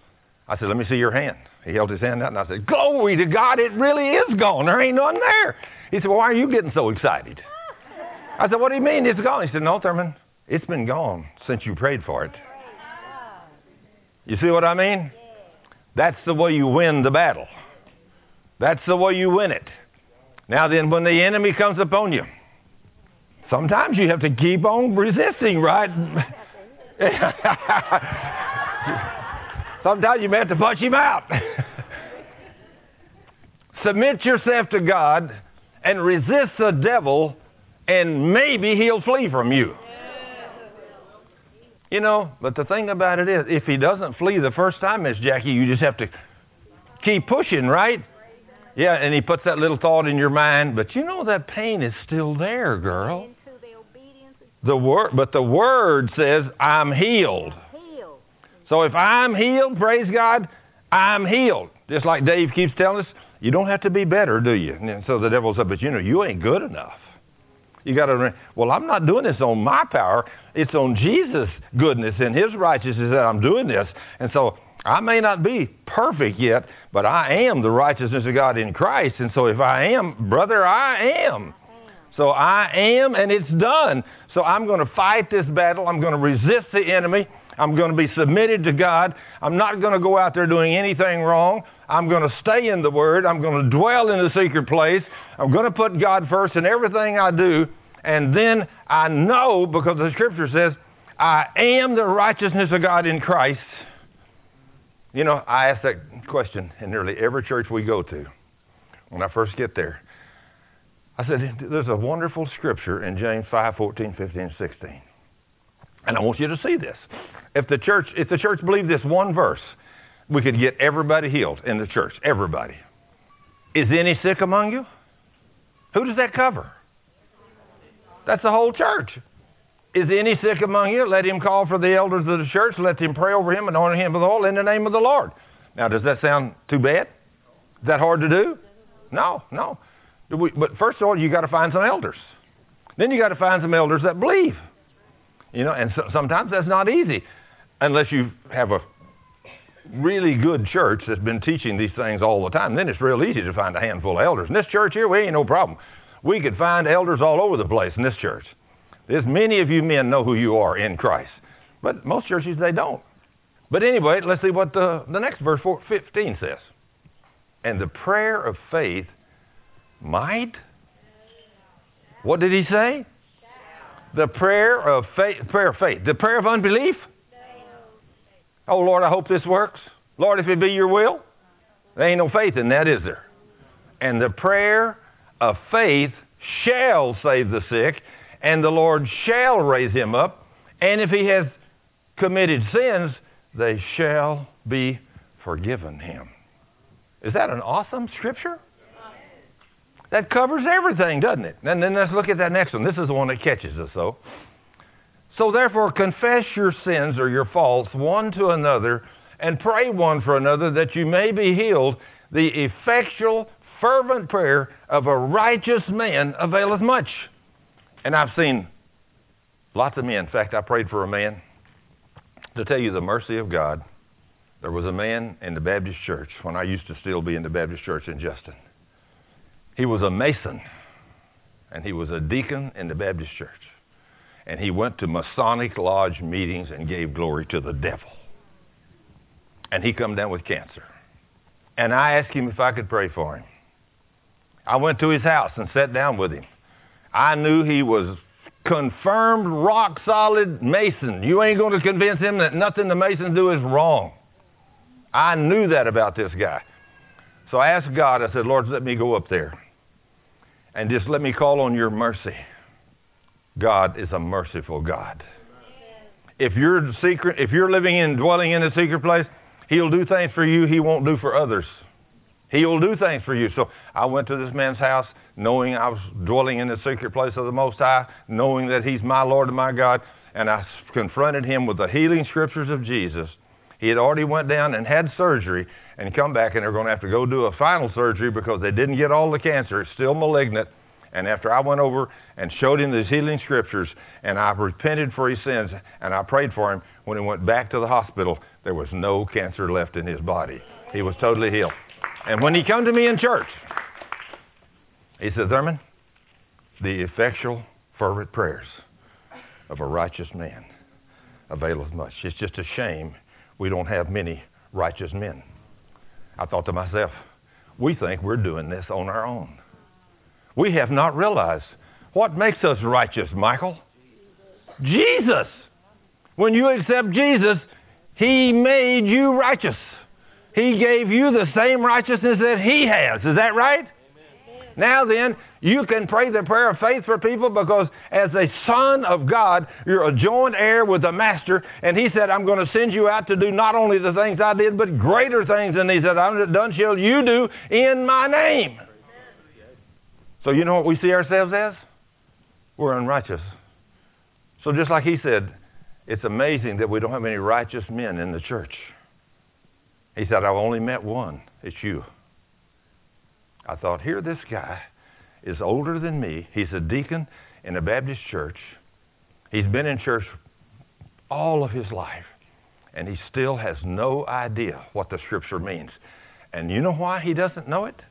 I said, let me see your hand. He held his hand out, and I said, glory to God, it really is gone. There ain't none there. He said, well, why are you getting so excited? I said, what do you mean it's gone? He said, no, Thurman, it's been gone since you prayed for it. You see what I mean? That's the way you win the battle. That's the way you win it. Now then, when the enemy comes upon you, sometimes you have to keep on resisting, right? Sometimes you may have to punch him out. Submit yourself to God and resist the devil, and maybe he'll flee from you. You know, but the thing about it is, if he doesn't flee the first time, Miss Jackie, you just have to keep pushing, right? Yeah, and he puts that little thought in your mind, but you know that pain is still there, girl. The word says, I'm healed. So if I'm healed, praise God, I'm healed. Just like Dave keeps telling us, you don't have to be better, do you? And so the devil said, but you know, you ain't good enough. You got to, well, I'm not doing this on my power. It's on Jesus' goodness and his righteousness that I'm doing this. And so I may not be perfect yet, but I am the righteousness of God in Christ. And so if I am, brother, I am. So I am, and it's done. So I'm going to fight this battle. I'm going to resist the enemy. I'm going to be submitted to God. I'm not going to go out there doing anything wrong. I'm going to stay in the Word. I'm going to dwell in the secret place. I'm going to put God first in everything I do. And then I know, because the Scripture says, I am the righteousness of God in Christ. You know, I ask that question in nearly every church we go to when I first get there. I said, there's a wonderful Scripture in James 5, 14, 15, 16. And I want you to see this. If the church believed this one verse, we could get everybody healed in the church. Everybody. Is any sick among you? Who does that cover? That's the whole church. Is any sick among you? Let him call for the elders of the church. Let them pray over him and anoint him with oil in the name of the Lord. Now, does that sound too bad? Is that hard to do? No. But first of all, you got to find some elders. Then you got to find some elders that believe. You know, and sometimes that's not easy unless you have a really good church that's been teaching these things all the time. Then it's real easy to find a handful of elders. In this church here, we ain't no problem. We could find elders all over the place in this church. There's many of you men know who you are in Christ. But most churches, they don't. But anyway, let's see what the next verse 15 says. And the prayer of faith might, what did he say? The prayer of faith. The prayer of unbelief? Oh, Lord, I hope this works. Lord, if it be your will. There ain't no faith in that, is there? And the prayer of faith shall save the sick, and the Lord shall raise him up. And if he has committed sins, they shall be forgiven him. Is that an awesome Scripture? That covers everything, doesn't it? And then let's look at that next one. This is the one that catches us, though. So therefore, confess your sins or your faults one to another, and pray one for another, that you may be healed. The effectual, fervent prayer of a righteous man availeth much. And I've seen lots of men. In fact, I prayed for a man. To tell you the mercy of God, there was a man in the Baptist church when I used to still be in the Baptist church in Justin. He was a Mason, and he was a deacon in the Baptist church. And he went to Masonic Lodge meetings and gave glory to the devil. And he come down with cancer. And I asked him if I could pray for him. I went to his house and sat down with him. I knew he was confirmed, rock-solid Mason. You ain't going to convince him that nothing the Masons do is wrong. I knew that about this guy. So I asked God, I said, Lord, let me go up there and just let me call on your mercy. God is a merciful God. If you're living and dwelling in a secret place, he'll do things for you he won't do for others. He will do things for you. So I went to this man's house knowing I was dwelling in the secret place of the Most High, knowing that he's my Lord and my God, and I confronted him with the healing scriptures of Jesus. He had already went down and had surgery and come back, and they're going to have to go do a final surgery because they didn't get all the cancer. It's still malignant. And after I went over and showed him these healing scriptures, and I repented for his sins, and I prayed for him, when he went back to the hospital, there was no cancer left in his body. He was totally healed. And when he come to me in church, he said, Thurman, the effectual, fervent prayers of a righteous man availeth much. It's just a shame we don't have many righteous men. I thought to myself, we think we're doing this on our own. We have not realized what makes us righteous, Michael. Jesus. When you accept Jesus, he made you righteous. He gave you the same righteousness that he has. Is that right? Amen. Now then, you can pray the prayer of faith for people, because as a son of God, you're a joint heir with the Master, and he said, I'm going to send you out to do not only the things I did, but greater things than these that I've done shall you do in my name. So you know what we see ourselves as? We're unrighteous. So just like he said, it's amazing that we don't have any righteous men in the church. He said, I've only met one. It's you. I thought, here this guy is older than me. He's a deacon in a Baptist church. He's been in church all of his life, and he still has no idea what the Scripture means. And you know why he doesn't know it?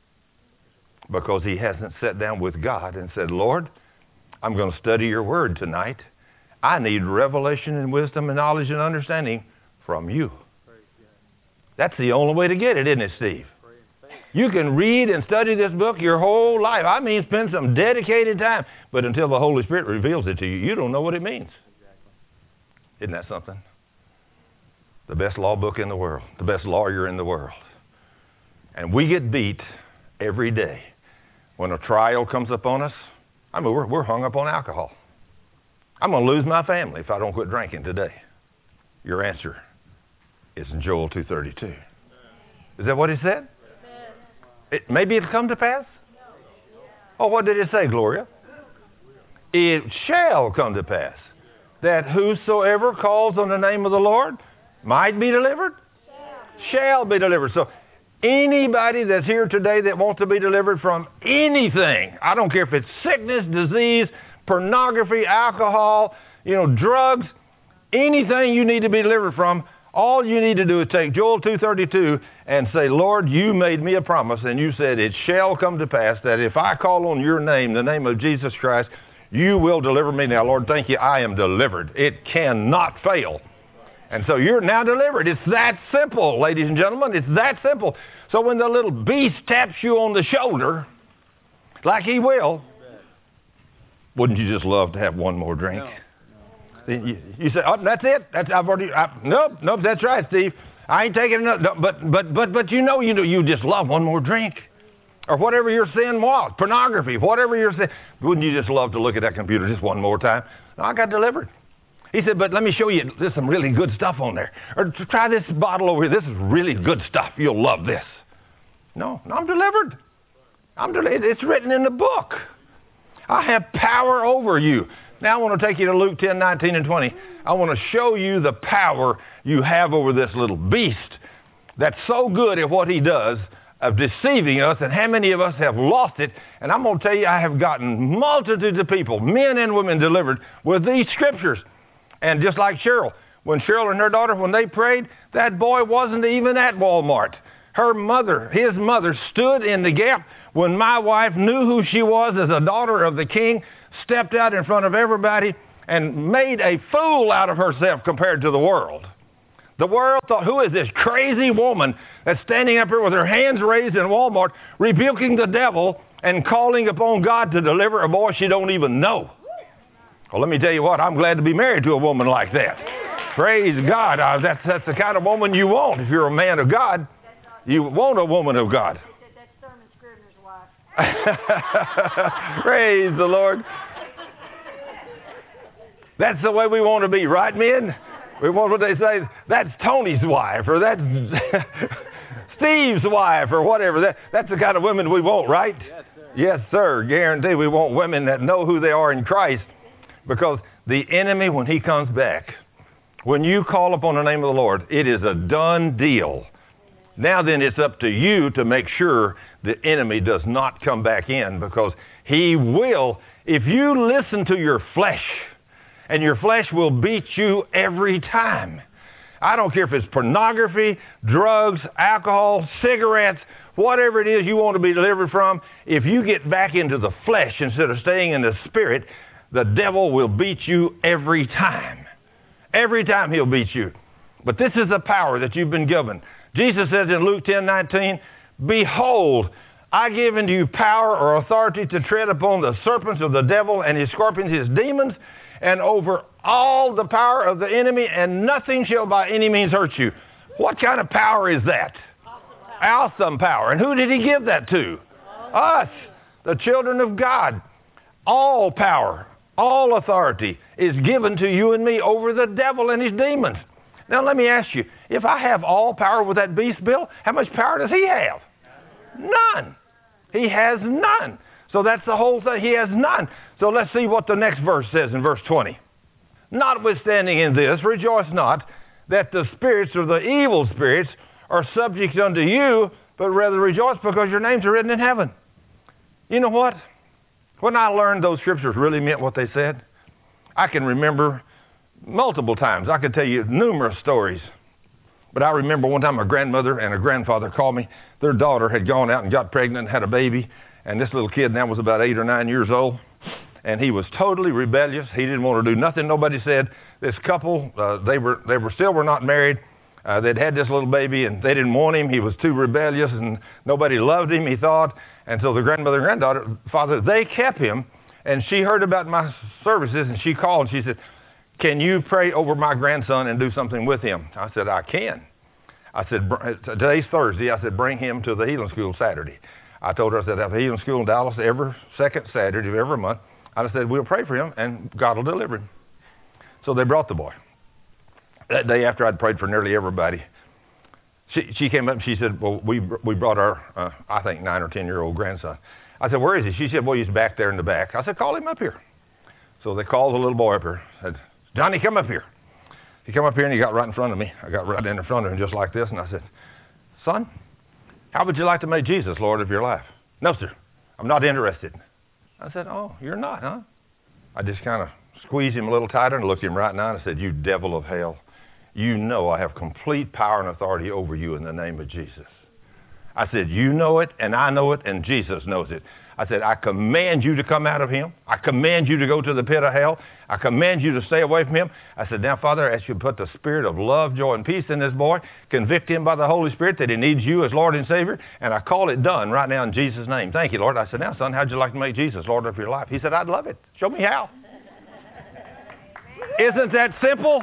Because he hasn't sat down with God and said, Lord, I'm going to study your word tonight. I need revelation and wisdom and knowledge and understanding from you. That's the only way to get it, isn't it, Steve? You can read and study this book your whole life. I mean, spend some dedicated time. But until the Holy Spirit reveals it to you, you don't know what it means. Isn't that something? The best law book in the world, the best lawyer in the world. And we get beat every day. When a trial comes upon us, I mean, we're hung up on alcohol. I'm going to lose my family if I don't quit drinking today. Your answer is in Joel 2:32. Is that what he said? Maybe it'll come to pass? Oh, what did it say, Gloria? It shall come to pass that whosoever calls on the name of the Lord might be delivered? Shall be delivered. So anybody that's here today that wants to be delivered from anything, I don't care if it's sickness, disease, pornography, alcohol, drugs, anything you need to be delivered from, all you need to do is take Joel 2:32 and say, Lord, you made me a promise, and you said it shall come to pass that if I call on your name, the name of Jesus Christ, you will deliver me. Now, Lord, thank you, I am delivered. It cannot fail. And so you're now delivered. It's that simple, ladies and gentlemen. It's that simple. So when the little beast taps you on the shoulder, like he will, wouldn't you just love to have one more drink? No. You say, oh, that's it. Nope, that's right, Steve. I ain't taking enough. No, but you just love one more drink. Or whatever your sin was, pornography, whatever your sin. Wouldn't you just love to look at that computer just one more time? No, I got delivered. He said, but let me show you, there's some really good stuff on there. Or try this bottle over here. This is really good stuff. You'll love this. No, I'm delivered. It's written in the book. I have power over you. Now I want to take you to Luke 10, 19, and 20. I want to show you the power you have over this little beast that's so good at what he does of deceiving us, and how many of us have lost it. And I'm going to tell you, I have gotten multitudes of people, men and women, delivered with these scriptures. And just like Cheryl, when Cheryl and her daughter, when they prayed, that boy wasn't even at Walmart. His mother stood in the gap when my wife knew who she was as a daughter of the king, stepped out in front of everybody and made a fool out of herself compared to the world. The world thought, who is this crazy woman that's standing up here with her hands raised in Walmart, rebuking the devil and calling upon God to deliver a boy she don't even know? Well, let me tell you what, I'm glad to be married to a woman like that. Praise God. That's the kind of woman you want. If you're a man of God, you want a woman of God. That's Thurman Scrivener's wife. Praise the Lord. That's the way we want to be, right, men? We want what they say, that's Tony's wife, or that's Steve's wife, or whatever. That's the kind of women we want, right? Yes, sir. Yes, sir. Guarantee we want women that know who they are in Christ. Because the enemy, when he comes back, when you call upon the name of the Lord, it is a done deal. Now then, it's up to you to make sure the enemy does not come back in, because he will, if you listen to your flesh, and your flesh will beat you every time. I don't care if it's pornography, drugs, alcohol, cigarettes, whatever it is you want to be delivered from. If you get back into the flesh instead of staying in the spirit, the devil will beat you every time. Every time he'll beat you. But this is the power that you've been given. Jesus says in Luke 10:19, behold, I give unto you power or authority to tread upon the serpents of the devil and his scorpions, his demons, and over all the power of the enemy, and nothing shall by any means hurt you. What kind of power is that? Awesome power. And who did he give that to? Us, the children of God. All power, all authority is given to you and me over the devil and his demons. Now let me ask you, if I have all power with that beast, Bill, how much power does he have? None. He has none. So that's the whole thing. He has none. So let's see what the next verse says in verse 20. Notwithstanding in this, rejoice not that the spirits or the evil spirits are subject unto you, but rather rejoice because your names are written in heaven. You know what? When I learned those scriptures really meant what they said, I can remember multiple times. I could tell you numerous stories. But I remember one time a grandmother and a grandfather called me. Their daughter had gone out and got pregnant and had a baby. And this little kid now was about 8 or 9 years old. And he was totally rebellious. He didn't want to do nothing nobody said. This couple, they were not married. They'd had this little baby, and they didn't want him. He was too rebellious, and nobody loved him, he thought. And so the grandmother and granddaughter, father, they kept him. And she heard about my services, and she called, and she said, can you pray over my grandson and do something with him? I said, I can. I said, today's Thursday. I said, bring him to the healing school Saturday. I told her, I said, I have a healing school in Dallas every second Saturday of every month. I said, we'll pray for him, and God will deliver him. So they brought the boy. That day after I'd prayed for nearly everybody, she came up and she said, well, we brought our, I think, 9 or 10-year-old grandson. I said, where is he? She said, well, he's back there in the back. I said, call him up here. So they called the little boy up here. Said, Johnny, come up here. He came up here and he got right in front of me. I got right in front of him just like this, and I said, son, how would you like to make Jesus Lord of your life? No, sir, I'm not interested. I said, oh, you're not, huh? I just kind of squeezed him a little tighter and looked him right in the eye and I said, you devil of hell, you know I have complete power and authority over you in the name of Jesus. I said, you know it, and I know it, and Jesus knows it. I said, I command you to come out of him. I command you to go to the pit of hell. I command you to stay away from him. I said, now, Father, I ask you to put the spirit of love, joy, and peace in this boy. Convict him by the Holy Spirit that he needs you as Lord and Savior. And I call it done right now in Jesus' name. Thank you, Lord. I said, now, son, how'd you like to make Jesus Lord of your life? He said, I'd love it. Show me how. Isn't that simple?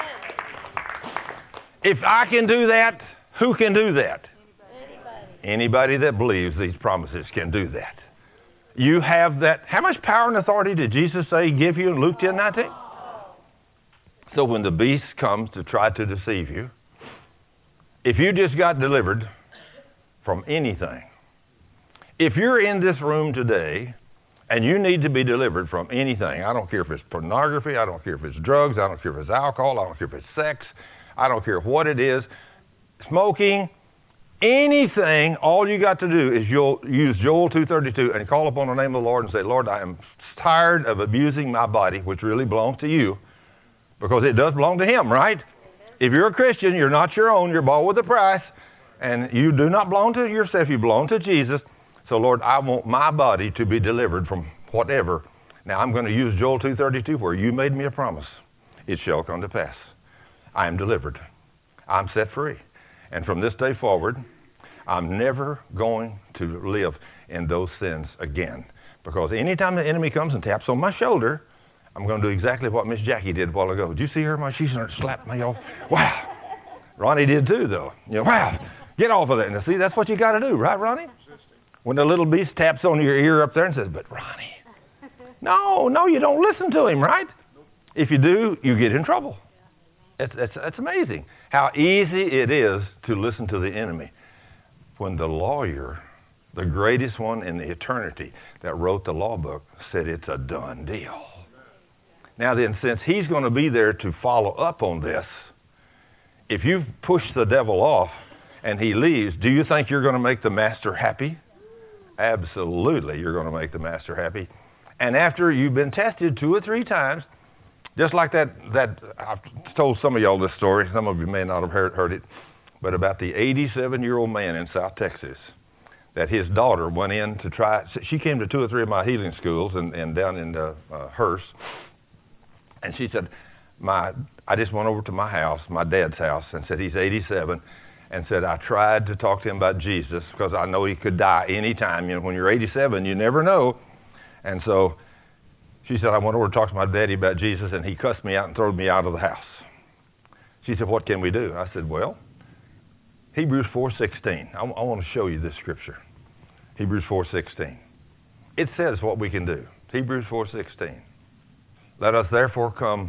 If I can do that, who can do that? Anybody that believes these promises can do that. You have that. How much power and authority did Jesus say he give you in Luke 10:19? So when the beast comes to try to deceive you, if you just got delivered from anything, if you're in this room today and you need to be delivered from anything, I don't care if it's pornography, I don't care if it's drugs, I don't care if it's alcohol, I don't care if it's sex, I don't care what it is, smoking, anything, all you got to do is use Joel 2:32 and call upon the name of the Lord and say, Lord, I am tired of abusing my body, which really belongs to you, because it does belong to him, right? If you're a Christian, you're not your own, you're bought with a price, and you do not belong to yourself, you belong to Jesus. So, Lord, I want my body to be delivered from whatever. Now, I'm going to use Joel 2:32, where you made me a promise. It shall come to pass. I am delivered. I'm set free. And from this day forward, I'm never going to live in those sins again. Because anytime the enemy comes and taps on my shoulder, I'm going to do exactly what Miss Jackie did a while ago. Did you see her? She slapped me off. Wow. Ronnie did too, though. Wow. Get off of that. Now, see, that's what you got to do, right, Ronnie? When the little beast taps on your ear up there and says, but Ronnie. No, you don't listen to him, right? If you do, you get in trouble. It's amazing how easy it is to listen to the enemy when the lawyer, the greatest one in the eternity that wrote the law book, said it's a done deal. Now then, since he's going to be there to follow up on this, if you've pushed the devil off and he leaves, do you think you're going to make the master happy? Absolutely, you're going to make the master happy. And after you've been tested 2 or 3 times, just like that I've told some of y'all this story. Some of you may not have heard it, but about the 87-year-old man in South Texas that his daughter went in to try. She came to 2 or 3 of my healing schools and down in Hearst, and she said, I just went over to my house, my dad's house, and said he's 87, and said I tried to talk to him about Jesus because I know he could die any time. You know, when you're 87, you never know. And so she said, I went over to talk to my daddy about Jesus, and he cussed me out and threw me out of the house. She said, what can we do? I said, well, Hebrews 4:16. I want to show you this scripture. Hebrews 4:16. It says what we can do. Hebrews 4:16. Let us therefore come.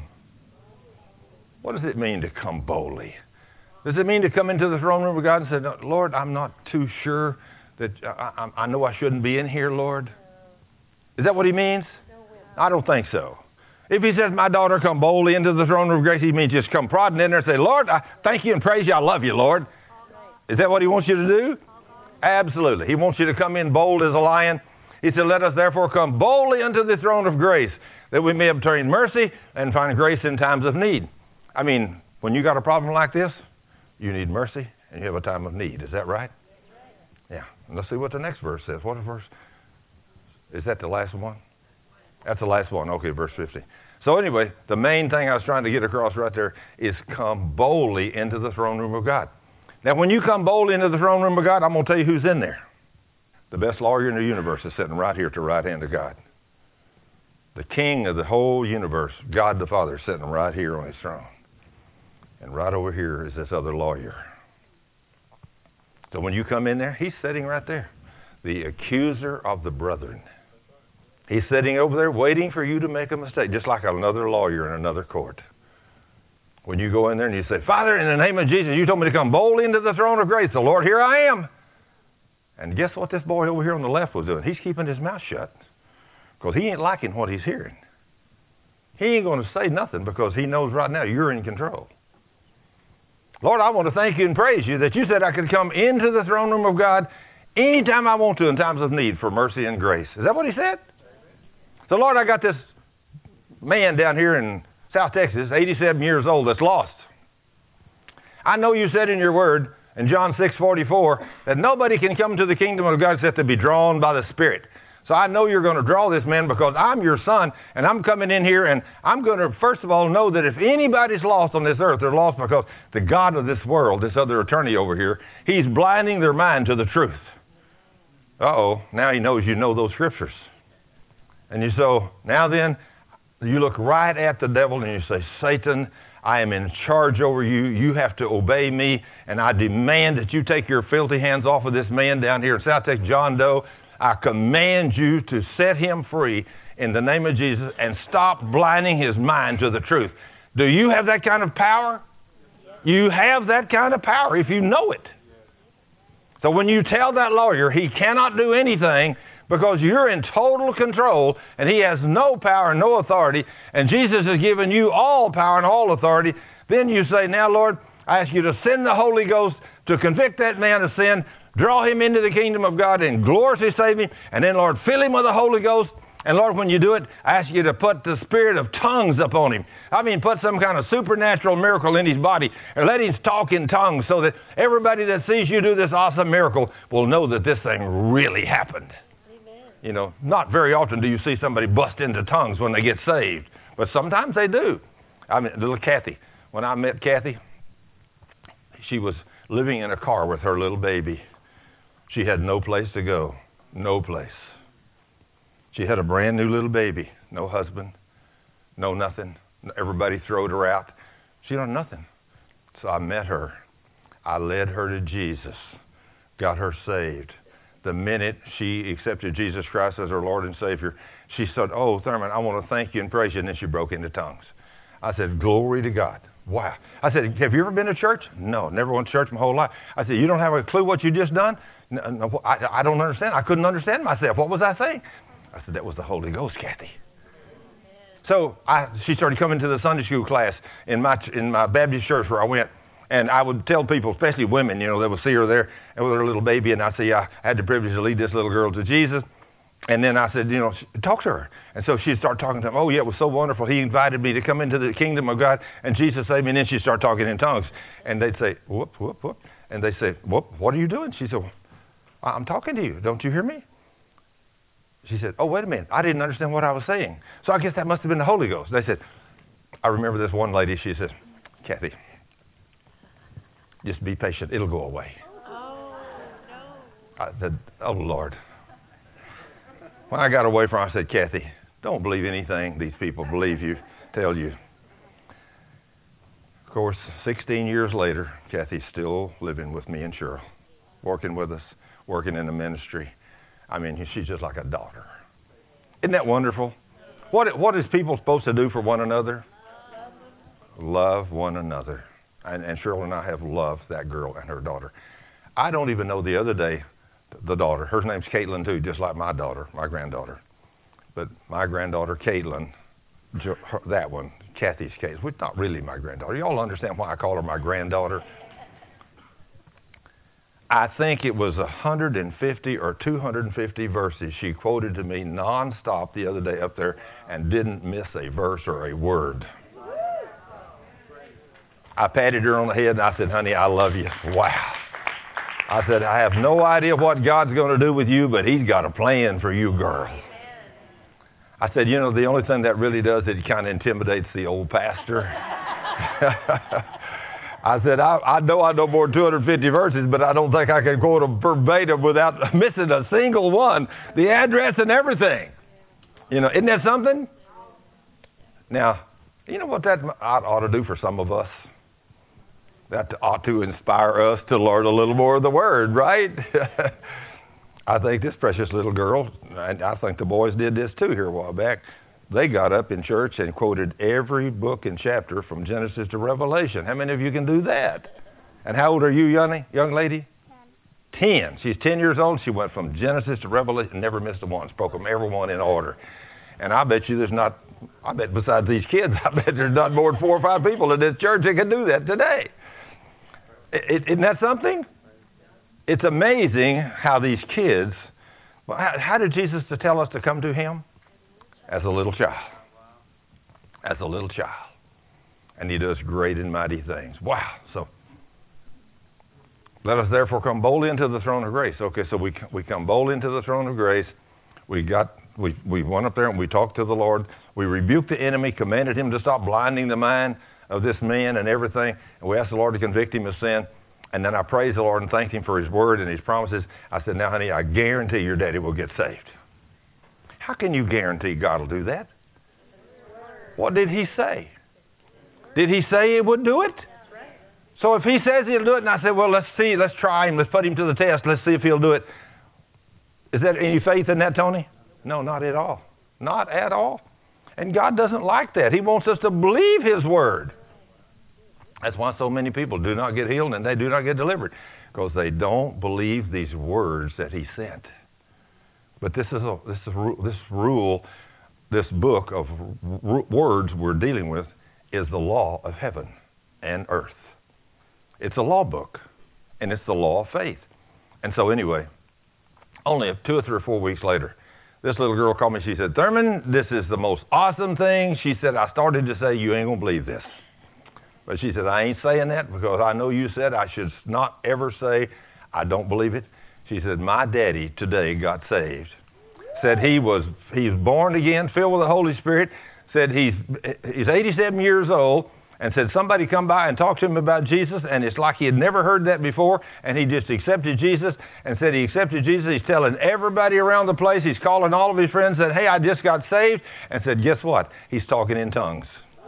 What does it mean to come boldly? Does it mean to come into the throne room of God and say, no, Lord, I'm not too sure that I know I shouldn't be in here, Lord? Is that what he means? I don't think so. If he says, my daughter, come boldly into the throne room of grace, he means just come prodding in there and say, Lord, I thank you and praise you. I love you, Lord. Is that what he wants you to do? Absolutely. He wants you to come in bold as a lion. He said, let us therefore come boldly unto the throne of grace, that we may obtain mercy and find grace in times of need. I mean, when you got a problem like this, you need mercy and you have a time of need. Is that right? Yeah. Let's see what the next verse says. What verse? Is that the last one? That's the last one. Okay, verse 50. So anyway, the main thing I was trying to get across right there is come boldly into the throne room of God. Now, when you come boldly into the throne room of God, I'm going to tell you who's in there. The best lawyer in the universe is sitting right here at the right hand of God. The king of the whole universe, God the Father, is sitting right here on his throne. And right over here is this other lawyer. So when you come in there, he's sitting right there. The accuser of the brethren. He's sitting over there waiting for you to make a mistake, just like another lawyer in another court. When you go in there and you say, Father, in the name of Jesus, you told me to come boldly into the throne of grace. So, Lord, here I am. And guess what this boy over here on the left was doing? He's keeping his mouth shut because he ain't liking what he's hearing. He ain't going to say nothing because he knows right now you're in control. Lord, I want to thank you and praise you that you said I could come into the throne room of God anytime I want to in times of need for mercy and grace. Is that what he said? So, Lord, I got this man down here in South Texas, 87 years old, that's lost. I know you said in your word, in John 6:44, that nobody can come to the kingdom of God except to be drawn by the Spirit. So I know you're going to draw this man because I'm your son, and I'm coming in here, and I'm going to, first of all, know that if anybody's lost on this earth, they're lost because the God of this world, this other attorney over here, he's blinding their mind to the truth. Uh-oh, now he knows you know those scriptures. And you so now then, you look right at the devil and you say, Satan, I am in charge over you. You have to obey me, and I demand that you take your filthy hands off of this man down here in South Texas, John Doe. I command you to set him free in the name of Jesus and stop blinding his mind to the truth. Do you have that kind of power? You have that kind of power if you know it. So when you tell that lawyer he cannot do anything because you're in total control and he has no power, no authority, and Jesus has given you all power and all authority, then you say, now, Lord, I ask you to send the Holy Ghost to convict that man of sin, draw him into the kingdom of God and gloriously save him, and then, Lord, fill him with the Holy Ghost. And, Lord, when you do it, I ask you to put the spirit of tongues upon him. I mean, put some kind of supernatural miracle in his body and let him talk in tongues so that everybody that sees you do this awesome miracle will know that this thing really happened. You know, not very often do you see somebody bust into tongues when they get saved, but sometimes they do. I mean, little Kathy, when I met Kathy, she was living in a car with her little baby. She had no place to go, no place. She had a brand new little baby, no husband, no nothing. Everybody throwed her out. She don't have nothing. So I met her. I led her to Jesus, got her saved. The minute she accepted Jesus Christ as her Lord and Savior, she said, oh, Thurman, I want to thank you and praise you. And then she broke into tongues. I said, glory to God. Wow. I said, have you ever been to church? No, never went to church my whole life. I said, you don't have a clue what you just done? No, I don't understand. I couldn't understand myself. What was I saying? I said, that was the Holy Ghost, Kathy. So she started coming to the Sunday school class in my Baptist church where I went. And I would tell people, especially women, they would see her there with her little baby, and I'd say, I had the privilege to lead this little girl to Jesus. And then I said, talk to her. And so she'd start talking to him. Oh, yeah, it was so wonderful. He invited me to come into the kingdom of God, and Jesus saved me. And then she'd start talking in tongues. And they'd say, whoop, whoop, whoop. And they'd say, whoop, what are you doing? She said, I'm talking to you. Don't you hear me? She said, oh, wait a minute. I didn't understand what I was saying. So I guess that must have been the Holy Ghost. They said, I remember this one lady. She said, Kathy, just be patient. It'll go away. Oh, no. I said, oh, Lord. When I got away from her, I said, Kathy, don't believe anything these people tell you. Of course, 16 years later, Kathy's still living with me and Cheryl, working with us, working in the ministry. I mean, she's just like a daughter. Isn't that wonderful? What is people supposed to do for one another? Love one another. And Cheryl and I have loved that girl and her daughter. I don't even know the other day, the daughter, her name's Caitlin too, just like my daughter, my granddaughter. But my granddaughter, Caitlin, that one, Kathy's Caitlin, which not really my granddaughter. You all understand why I call her my granddaughter? I think it was 150 or 250 verses she quoted to me nonstop the other day up there and didn't miss a verse or a word. I patted her on the head and I said, honey, I love you. Wow. I said, I have no idea what God's going to do with you, but he's got a plan for you, girl. I said, the only thing that really does is it kind of intimidates the old pastor. I said, I know more than 250 verses, but I don't think I can quote them verbatim without missing a single one. The address and everything. Isn't that something? Now, you know what that ought to do for some of us? That ought to inspire us to learn a little more of the Word, right? I think this precious little girl, and I think the boys did this too here a while back, they got up in church and quoted every book and chapter from Genesis to Revelation. How many of you can do that? And how old are you, young lady? 10. She's 10 years old. She went from Genesis to Revelation, never missed a one, spoke them every one in order. And I bet you besides these kids, I bet there's not more than 4 or 5 people in this church that can do that today. Isn't that something? It's amazing how these kids, how did Jesus tell us to come to him? As a little child. As a little child. And he does great and mighty things. Wow. So, let us therefore come boldly into the throne of grace. Okay, so we come boldly into the throne of grace. We went up there and we talked to the Lord. We rebuked the enemy, commanded him to stop blinding the mind of this man and everything. And we asked the Lord to convict him of sin. And then I praised the Lord and thanked him for his word and his promises. I said, now, honey, I guarantee your daddy will get saved. How can you guarantee God will do that? What did he say? Did he say he would do it? So if he says he'll do it, and I said, well, let's try him. Let's put him to the test. Let's see if he'll do it. Is there any faith in that, Tony? No, not at all. Not at all. And God doesn't like that. He wants us to believe his word. That's why so many people do not get healed and they do not get delivered, because they don't believe these words that he sent. But this book of words we're dealing with is the law of heaven and earth. It's a law book, and it's the law of faith. And so anyway, only 2 or 3 or 4 weeks later, this little girl called me. She said, Thurman, this is the most awesome thing. She said, I started to say, you ain't going to believe this. But she said, I ain't saying that because I know you said I should not ever say I don't believe it. She said, my daddy today got saved. Said he was born again, filled with the Holy Spirit. Said he's 87 years old, and said somebody come by and talked to him about Jesus, and it's like he had never heard that before, and he just accepted Jesus, and said he accepted Jesus. He's telling everybody around the place. He's calling all of his friends, said, hey, I just got saved, and said, guess what? He's talking in tongues.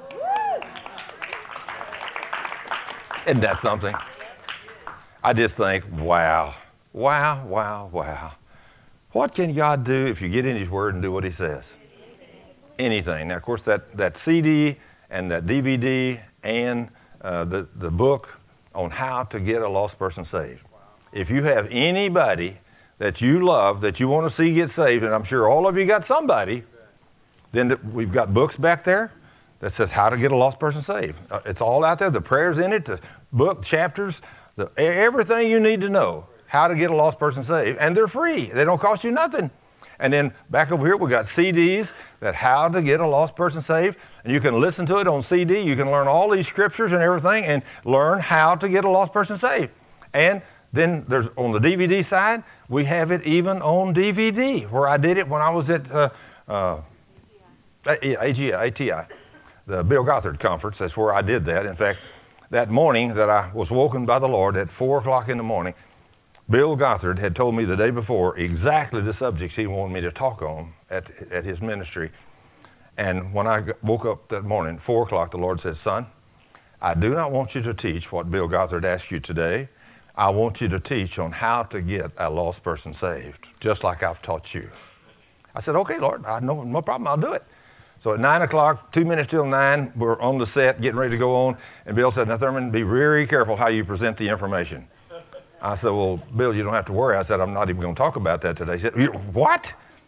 Isn't that something? I just think, wow. Wow, wow, wow. What can God do if you get in his word and do what he says? Anything. Now, of course, that CD and that DVD and the book on how to get a lost person saved. If you have anybody that you love, that you want to see get saved, and I'm sure all of you got somebody, then we've got books back there. that says how to get a lost person saved. It's all out there. The prayers in it, the book, chapters, everything you need to know how to get a lost person saved. And they're free. They don't cost you nothing. And then back over here, we got CDs that how to get a lost person saved. And you can listen to it on CD. You can learn all these scriptures and everything and learn how to get a lost person saved. And then there's on the DVD side, we have it even on DVD, where I did it when I was at ATI, the Bill Gothard Conference. That's where I did that. In fact, that morning that I was woken by the Lord at 4 o'clock in the morning, Bill Gothard had told me the day before exactly the subjects he wanted me to talk on at his ministry. And when I woke up that morning, 4 o'clock, the Lord said, son, I do not want you to teach what Bill Gothard asked you today. I want you to teach on how to get a lost person saved, just like I've taught you. I said, okay, Lord, no problem, I'll do it. So at 9 o'clock, 2 minutes till 9, we're on the set, getting ready to go on. And Bill said, now, Thurman, be very careful how you present the information. I said, well, Bill, you don't have to worry. I said, I'm not even going to talk about that today. He said, what?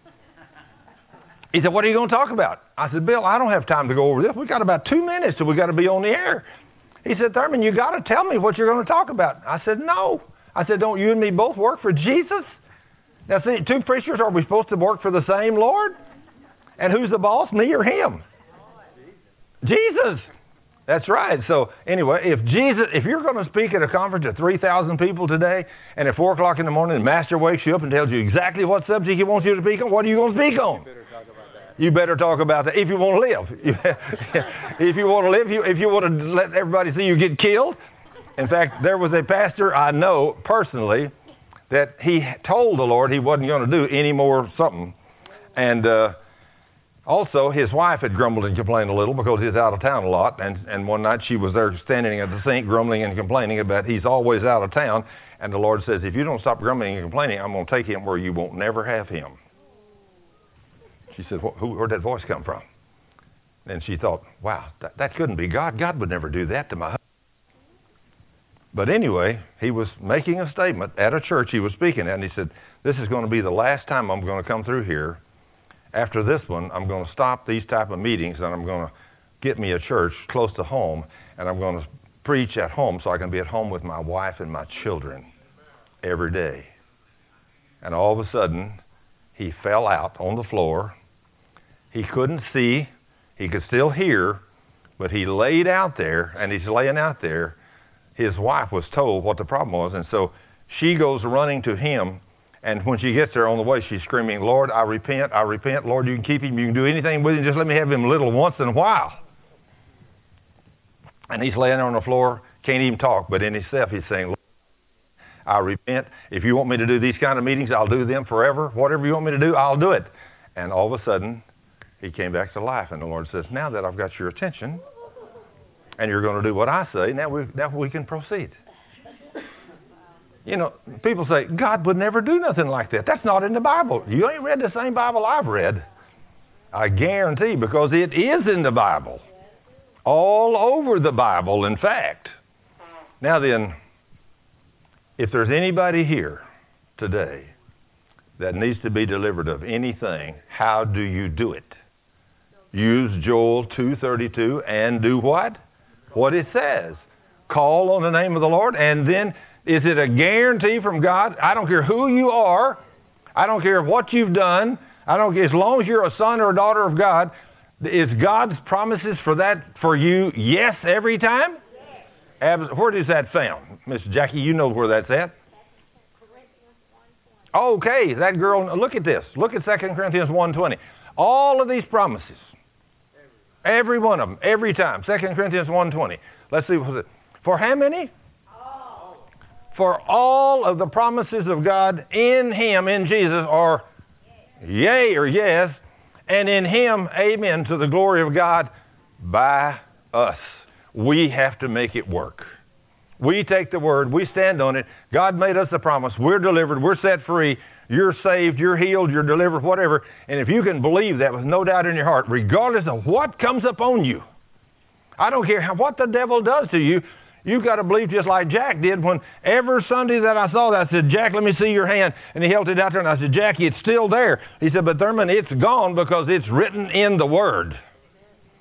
He said, what are you going to talk about? I said, Bill, I don't have time to go over this. We got about 2 minutes till we got to be on the air. He said, Thurman, you got to tell me what you're going to talk about. I said, no. I said, don't you and me both work for Jesus? Now, see, two preachers, are we supposed to work for the same Lord? And who's the boss, me or him? Jesus. That's right. So anyway, if you're going to speak at a conference of 3,000 people today, and at 4 o'clock in the morning, the master wakes you up and tells you exactly what subject he wants you to speak on, what are you going to speak on? You better talk about that if you want to live. If you want to live, if you want to let everybody see you get killed. In fact, there was a pastor I know personally that he told the Lord he wasn't going to do any more something. And also, his wife had grumbled and complained a little because he was out of town a lot. And one night she was there standing at the sink grumbling and complaining about he's always out of town. And the Lord says, if you don't stop grumbling and complaining, I'm going to take him where you won't never have him. She said, where'd that voice come from? And she thought, wow, that couldn't be God. God would never do that to my husband. But anyway, he was making a statement at a church he was speaking at, and he said, this is going to be the last time I'm going to come through here. After this one, I'm going to stop these type of meetings, and I'm going to get me a church close to home, and I'm going to preach at home so I can be at home with my wife and my children every day. And all of a sudden, he fell out on the floor. He couldn't see. He could still hear, but he laid out there, and he's laying out there. His wife was told what the problem was, and so she goes running to him. And when she gets there on the way, she's screaming, Lord, I repent, I repent. Lord, you can keep him. You can do anything with him. Just let me have him a little once in a while. And he's laying there on the floor, can't even talk. But in himself, he's saying, Lord, I repent. If you want me to do these kind of meetings, I'll do them forever. Whatever you want me to do, I'll do it. And all of a sudden, he came back to life. And the Lord says, now that I've got your attention, and you're going to do what I say, now we can proceed. You know, people say, God would never do nothing like that. That's not in the Bible. You ain't read the same Bible I've read. I guarantee, because it is in the Bible. All over the Bible, in fact. Now then, if there's anybody here today that needs to be delivered of anything, how do you do it? Use Joel 2:32 and do what? What it says. Call on the name of the Lord, and then is it a guarantee from God? I don't care who you are. I don't care what you've done. I don't care, as long as you're a son or a daughter of God, is God's promises for that for you yes every time? Yes. Where is that found? Miss Jackie, you know where that's at. Okay, that girl, look at this. Look at 2 Corinthians 1:20. All of these promises, every one of them, every time. 2 Corinthians 1:20. Let's see. For how many? For all of the promises of God in Him, in Jesus, are yea or yes, and in Him, amen, to the glory of God by us. We have to make it work. We take the word, we stand on it. God made us a promise. We're delivered, we're set free, you're saved, you're healed, you're delivered, whatever. And if you can believe that with no doubt in your heart, regardless of what comes upon you, I don't care what the devil does to you, you've got to believe just like Jack did when every Sunday that I saw that, I said, Jack, let me see your hand. And he held it out there, and I said, Jackie, it's still there. He said, but Thurman, it's gone because it's written in the Word.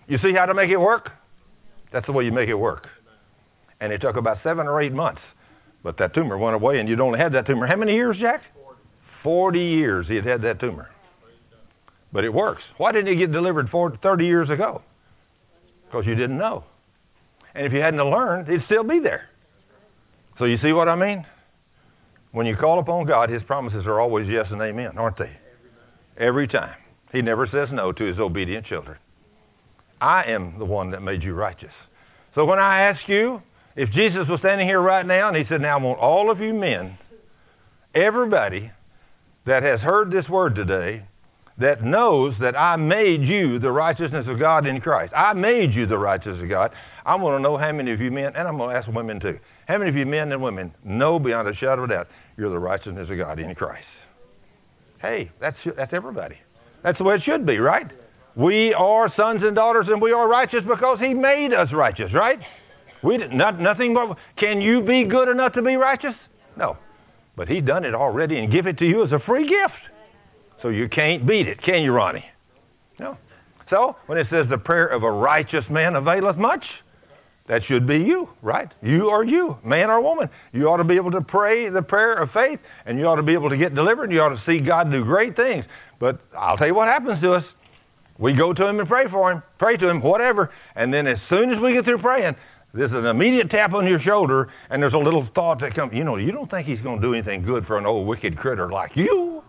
You see how to make it work? That's the way you make it work. And it took about 7 or 8 months. But that tumor went away, and you'd only had that tumor. How many years, Jack? 40 years he had that tumor. But it works. Why didn't you get delivered 30 years ago? Because you didn't know. And if you hadn't learned, it'd still be there. So you see what I mean? When you call upon God, His promises are always yes and amen, aren't they? Every time. He never says no to His obedient children. I am the one that made you righteous. So when I ask you, if Jesus was standing here right now and He said, now I want all of you men, everybody that has heard this word today, that knows that I made you the righteousness of God in Christ. I made you the righteousness of God. I want to know how many of you men, and I'm going to ask women too, how many of you men and women know beyond a shadow of a doubt you're the righteousness of God in Christ? Hey, that's everybody. That's the way it should be, right? We are sons and daughters, and we are righteous because He made us righteous, right? Nothing more. Can you be good enough to be righteous? No. But He's done it already and give it to you as a free gift. So you can't beat it, can you, Ronnie? No. So when it says the prayer of a righteous man availeth much, that should be you, right? You or you, man or woman. You ought to be able to pray the prayer of faith, and you ought to be able to get delivered, and you ought to see God do great things. But I'll tell you what happens to us. We go to Him and pray for Him, pray to Him, whatever, and then as soon as we get through praying, there's an immediate tap on your shoulder, and there's a little thought that comes, you don't think He's going to do anything good for an old wicked critter like you.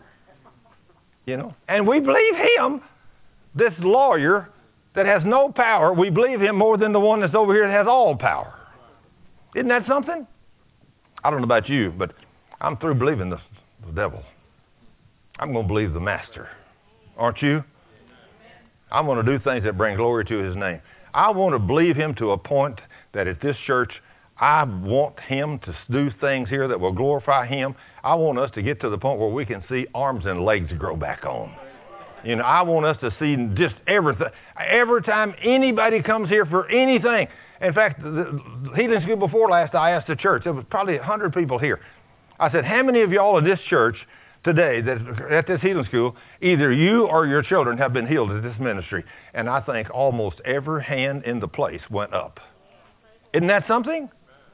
And we believe him, this lawyer that has no power, we believe him more than the one that's over here that has all power. Isn't that something? I don't know about you, but I'm through believing the devil. I'm going to believe the master. Aren't you? I'm going to do things that bring glory to His name. I want to believe Him to a point that at this church, I want Him to do things here that will glorify Him. I want us to get to the point where we can see arms and legs grow back on. I want us to see just everything. Every time anybody comes here for anything. In fact, the healing school before last, I asked the church, there was probably 100 people here. I said, how many of y'all in this church today, that at this healing school, either you or your children have been healed at this ministry? And I think almost every hand in the place went up. Isn't that something?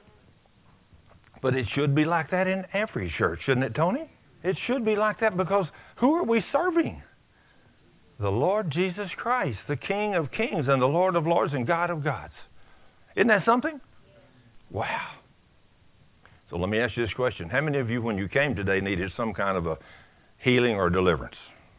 But it should be like that in every church, shouldn't it, Tony? It should be like that because who are we serving? The Lord Jesus Christ, the King of kings and the Lord of lords and God of gods. Isn't that something? Wow. So let me ask you this question. How many of you, when you came today, needed some kind of a healing or deliverance?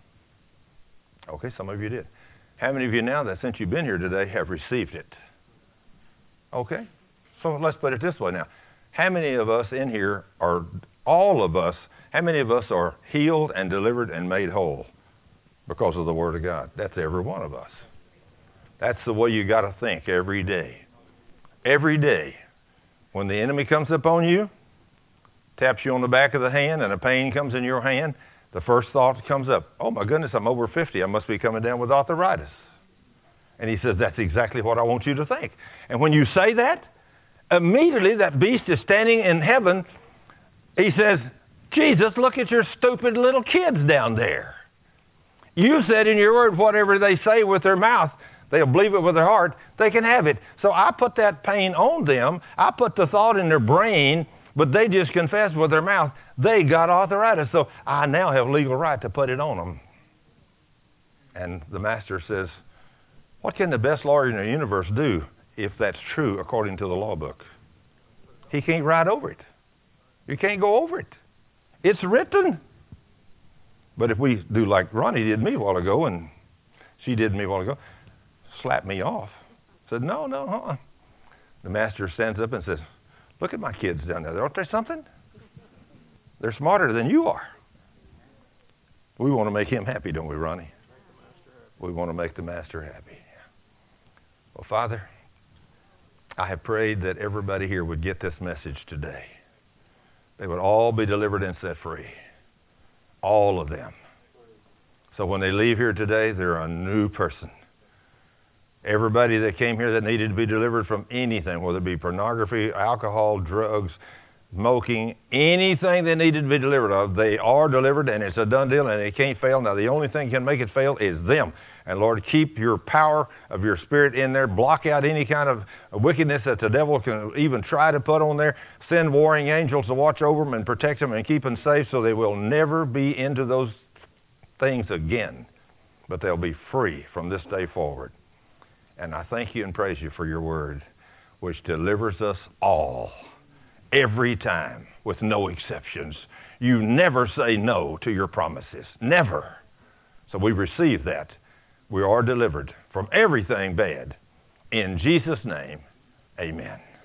Okay, some of you did. How many of you now that since you've been here today have received it? Okay, so let's put it this way now. How many of us in here are, all of us, how many of us are healed and delivered and made whole because of the Word of God? That's every one of us. That's the way you got to think every day. Every day, when the enemy comes upon you, taps you on the back of the hand, and a pain comes in your hand, the first thought comes up, oh my goodness, I'm over 50. I must be coming down with arthritis. And He says, that's exactly what I want you to think. And when you say that, immediately that beast is standing in heaven. He says, Jesus, look at your stupid little kids down there. You said in your word, whatever they say with their mouth, they'll believe it with their heart, they can have it. So I put that pain on them. I put the thought in their brain, but they just confessed with their mouth. They got arthritis. So I now have legal right to put it on them. And the master says, what can the best lawyer in the universe do if that's true according to the law book? He can't write over it. You can't go over it. It's written. But if we do like Ronnie did me a while ago, and she did me a while ago, slap me off. Said, no. The master stands up and says, look at my kids down there. Aren't they something? They're smarter than you are. We want to make him happy, don't we, Ronnie? We want to make the master happy. Well, Father, I have prayed that everybody here would get this message today. They would all be delivered and set free. All of them. So when they leave here today, they're a new person. Everybody that came here that needed to be delivered from anything, whether it be pornography, alcohol, drugs, smoking, anything they needed to be delivered of, they are delivered, and it's a done deal, and it can't fail. Now, the only thing can make it fail is them. And Lord, keep your power of your Spirit in there. Block out any kind of wickedness that the devil can even try to put on there. Send warring angels to watch over them and protect them and keep them safe so they will never be into those things again. But they'll be free from this day forward. And I thank you and praise you for your word, which delivers us all, every time, with no exceptions. You never say no to your promises. Never. So we receive that. We are delivered from everything bad. In Jesus' name, amen.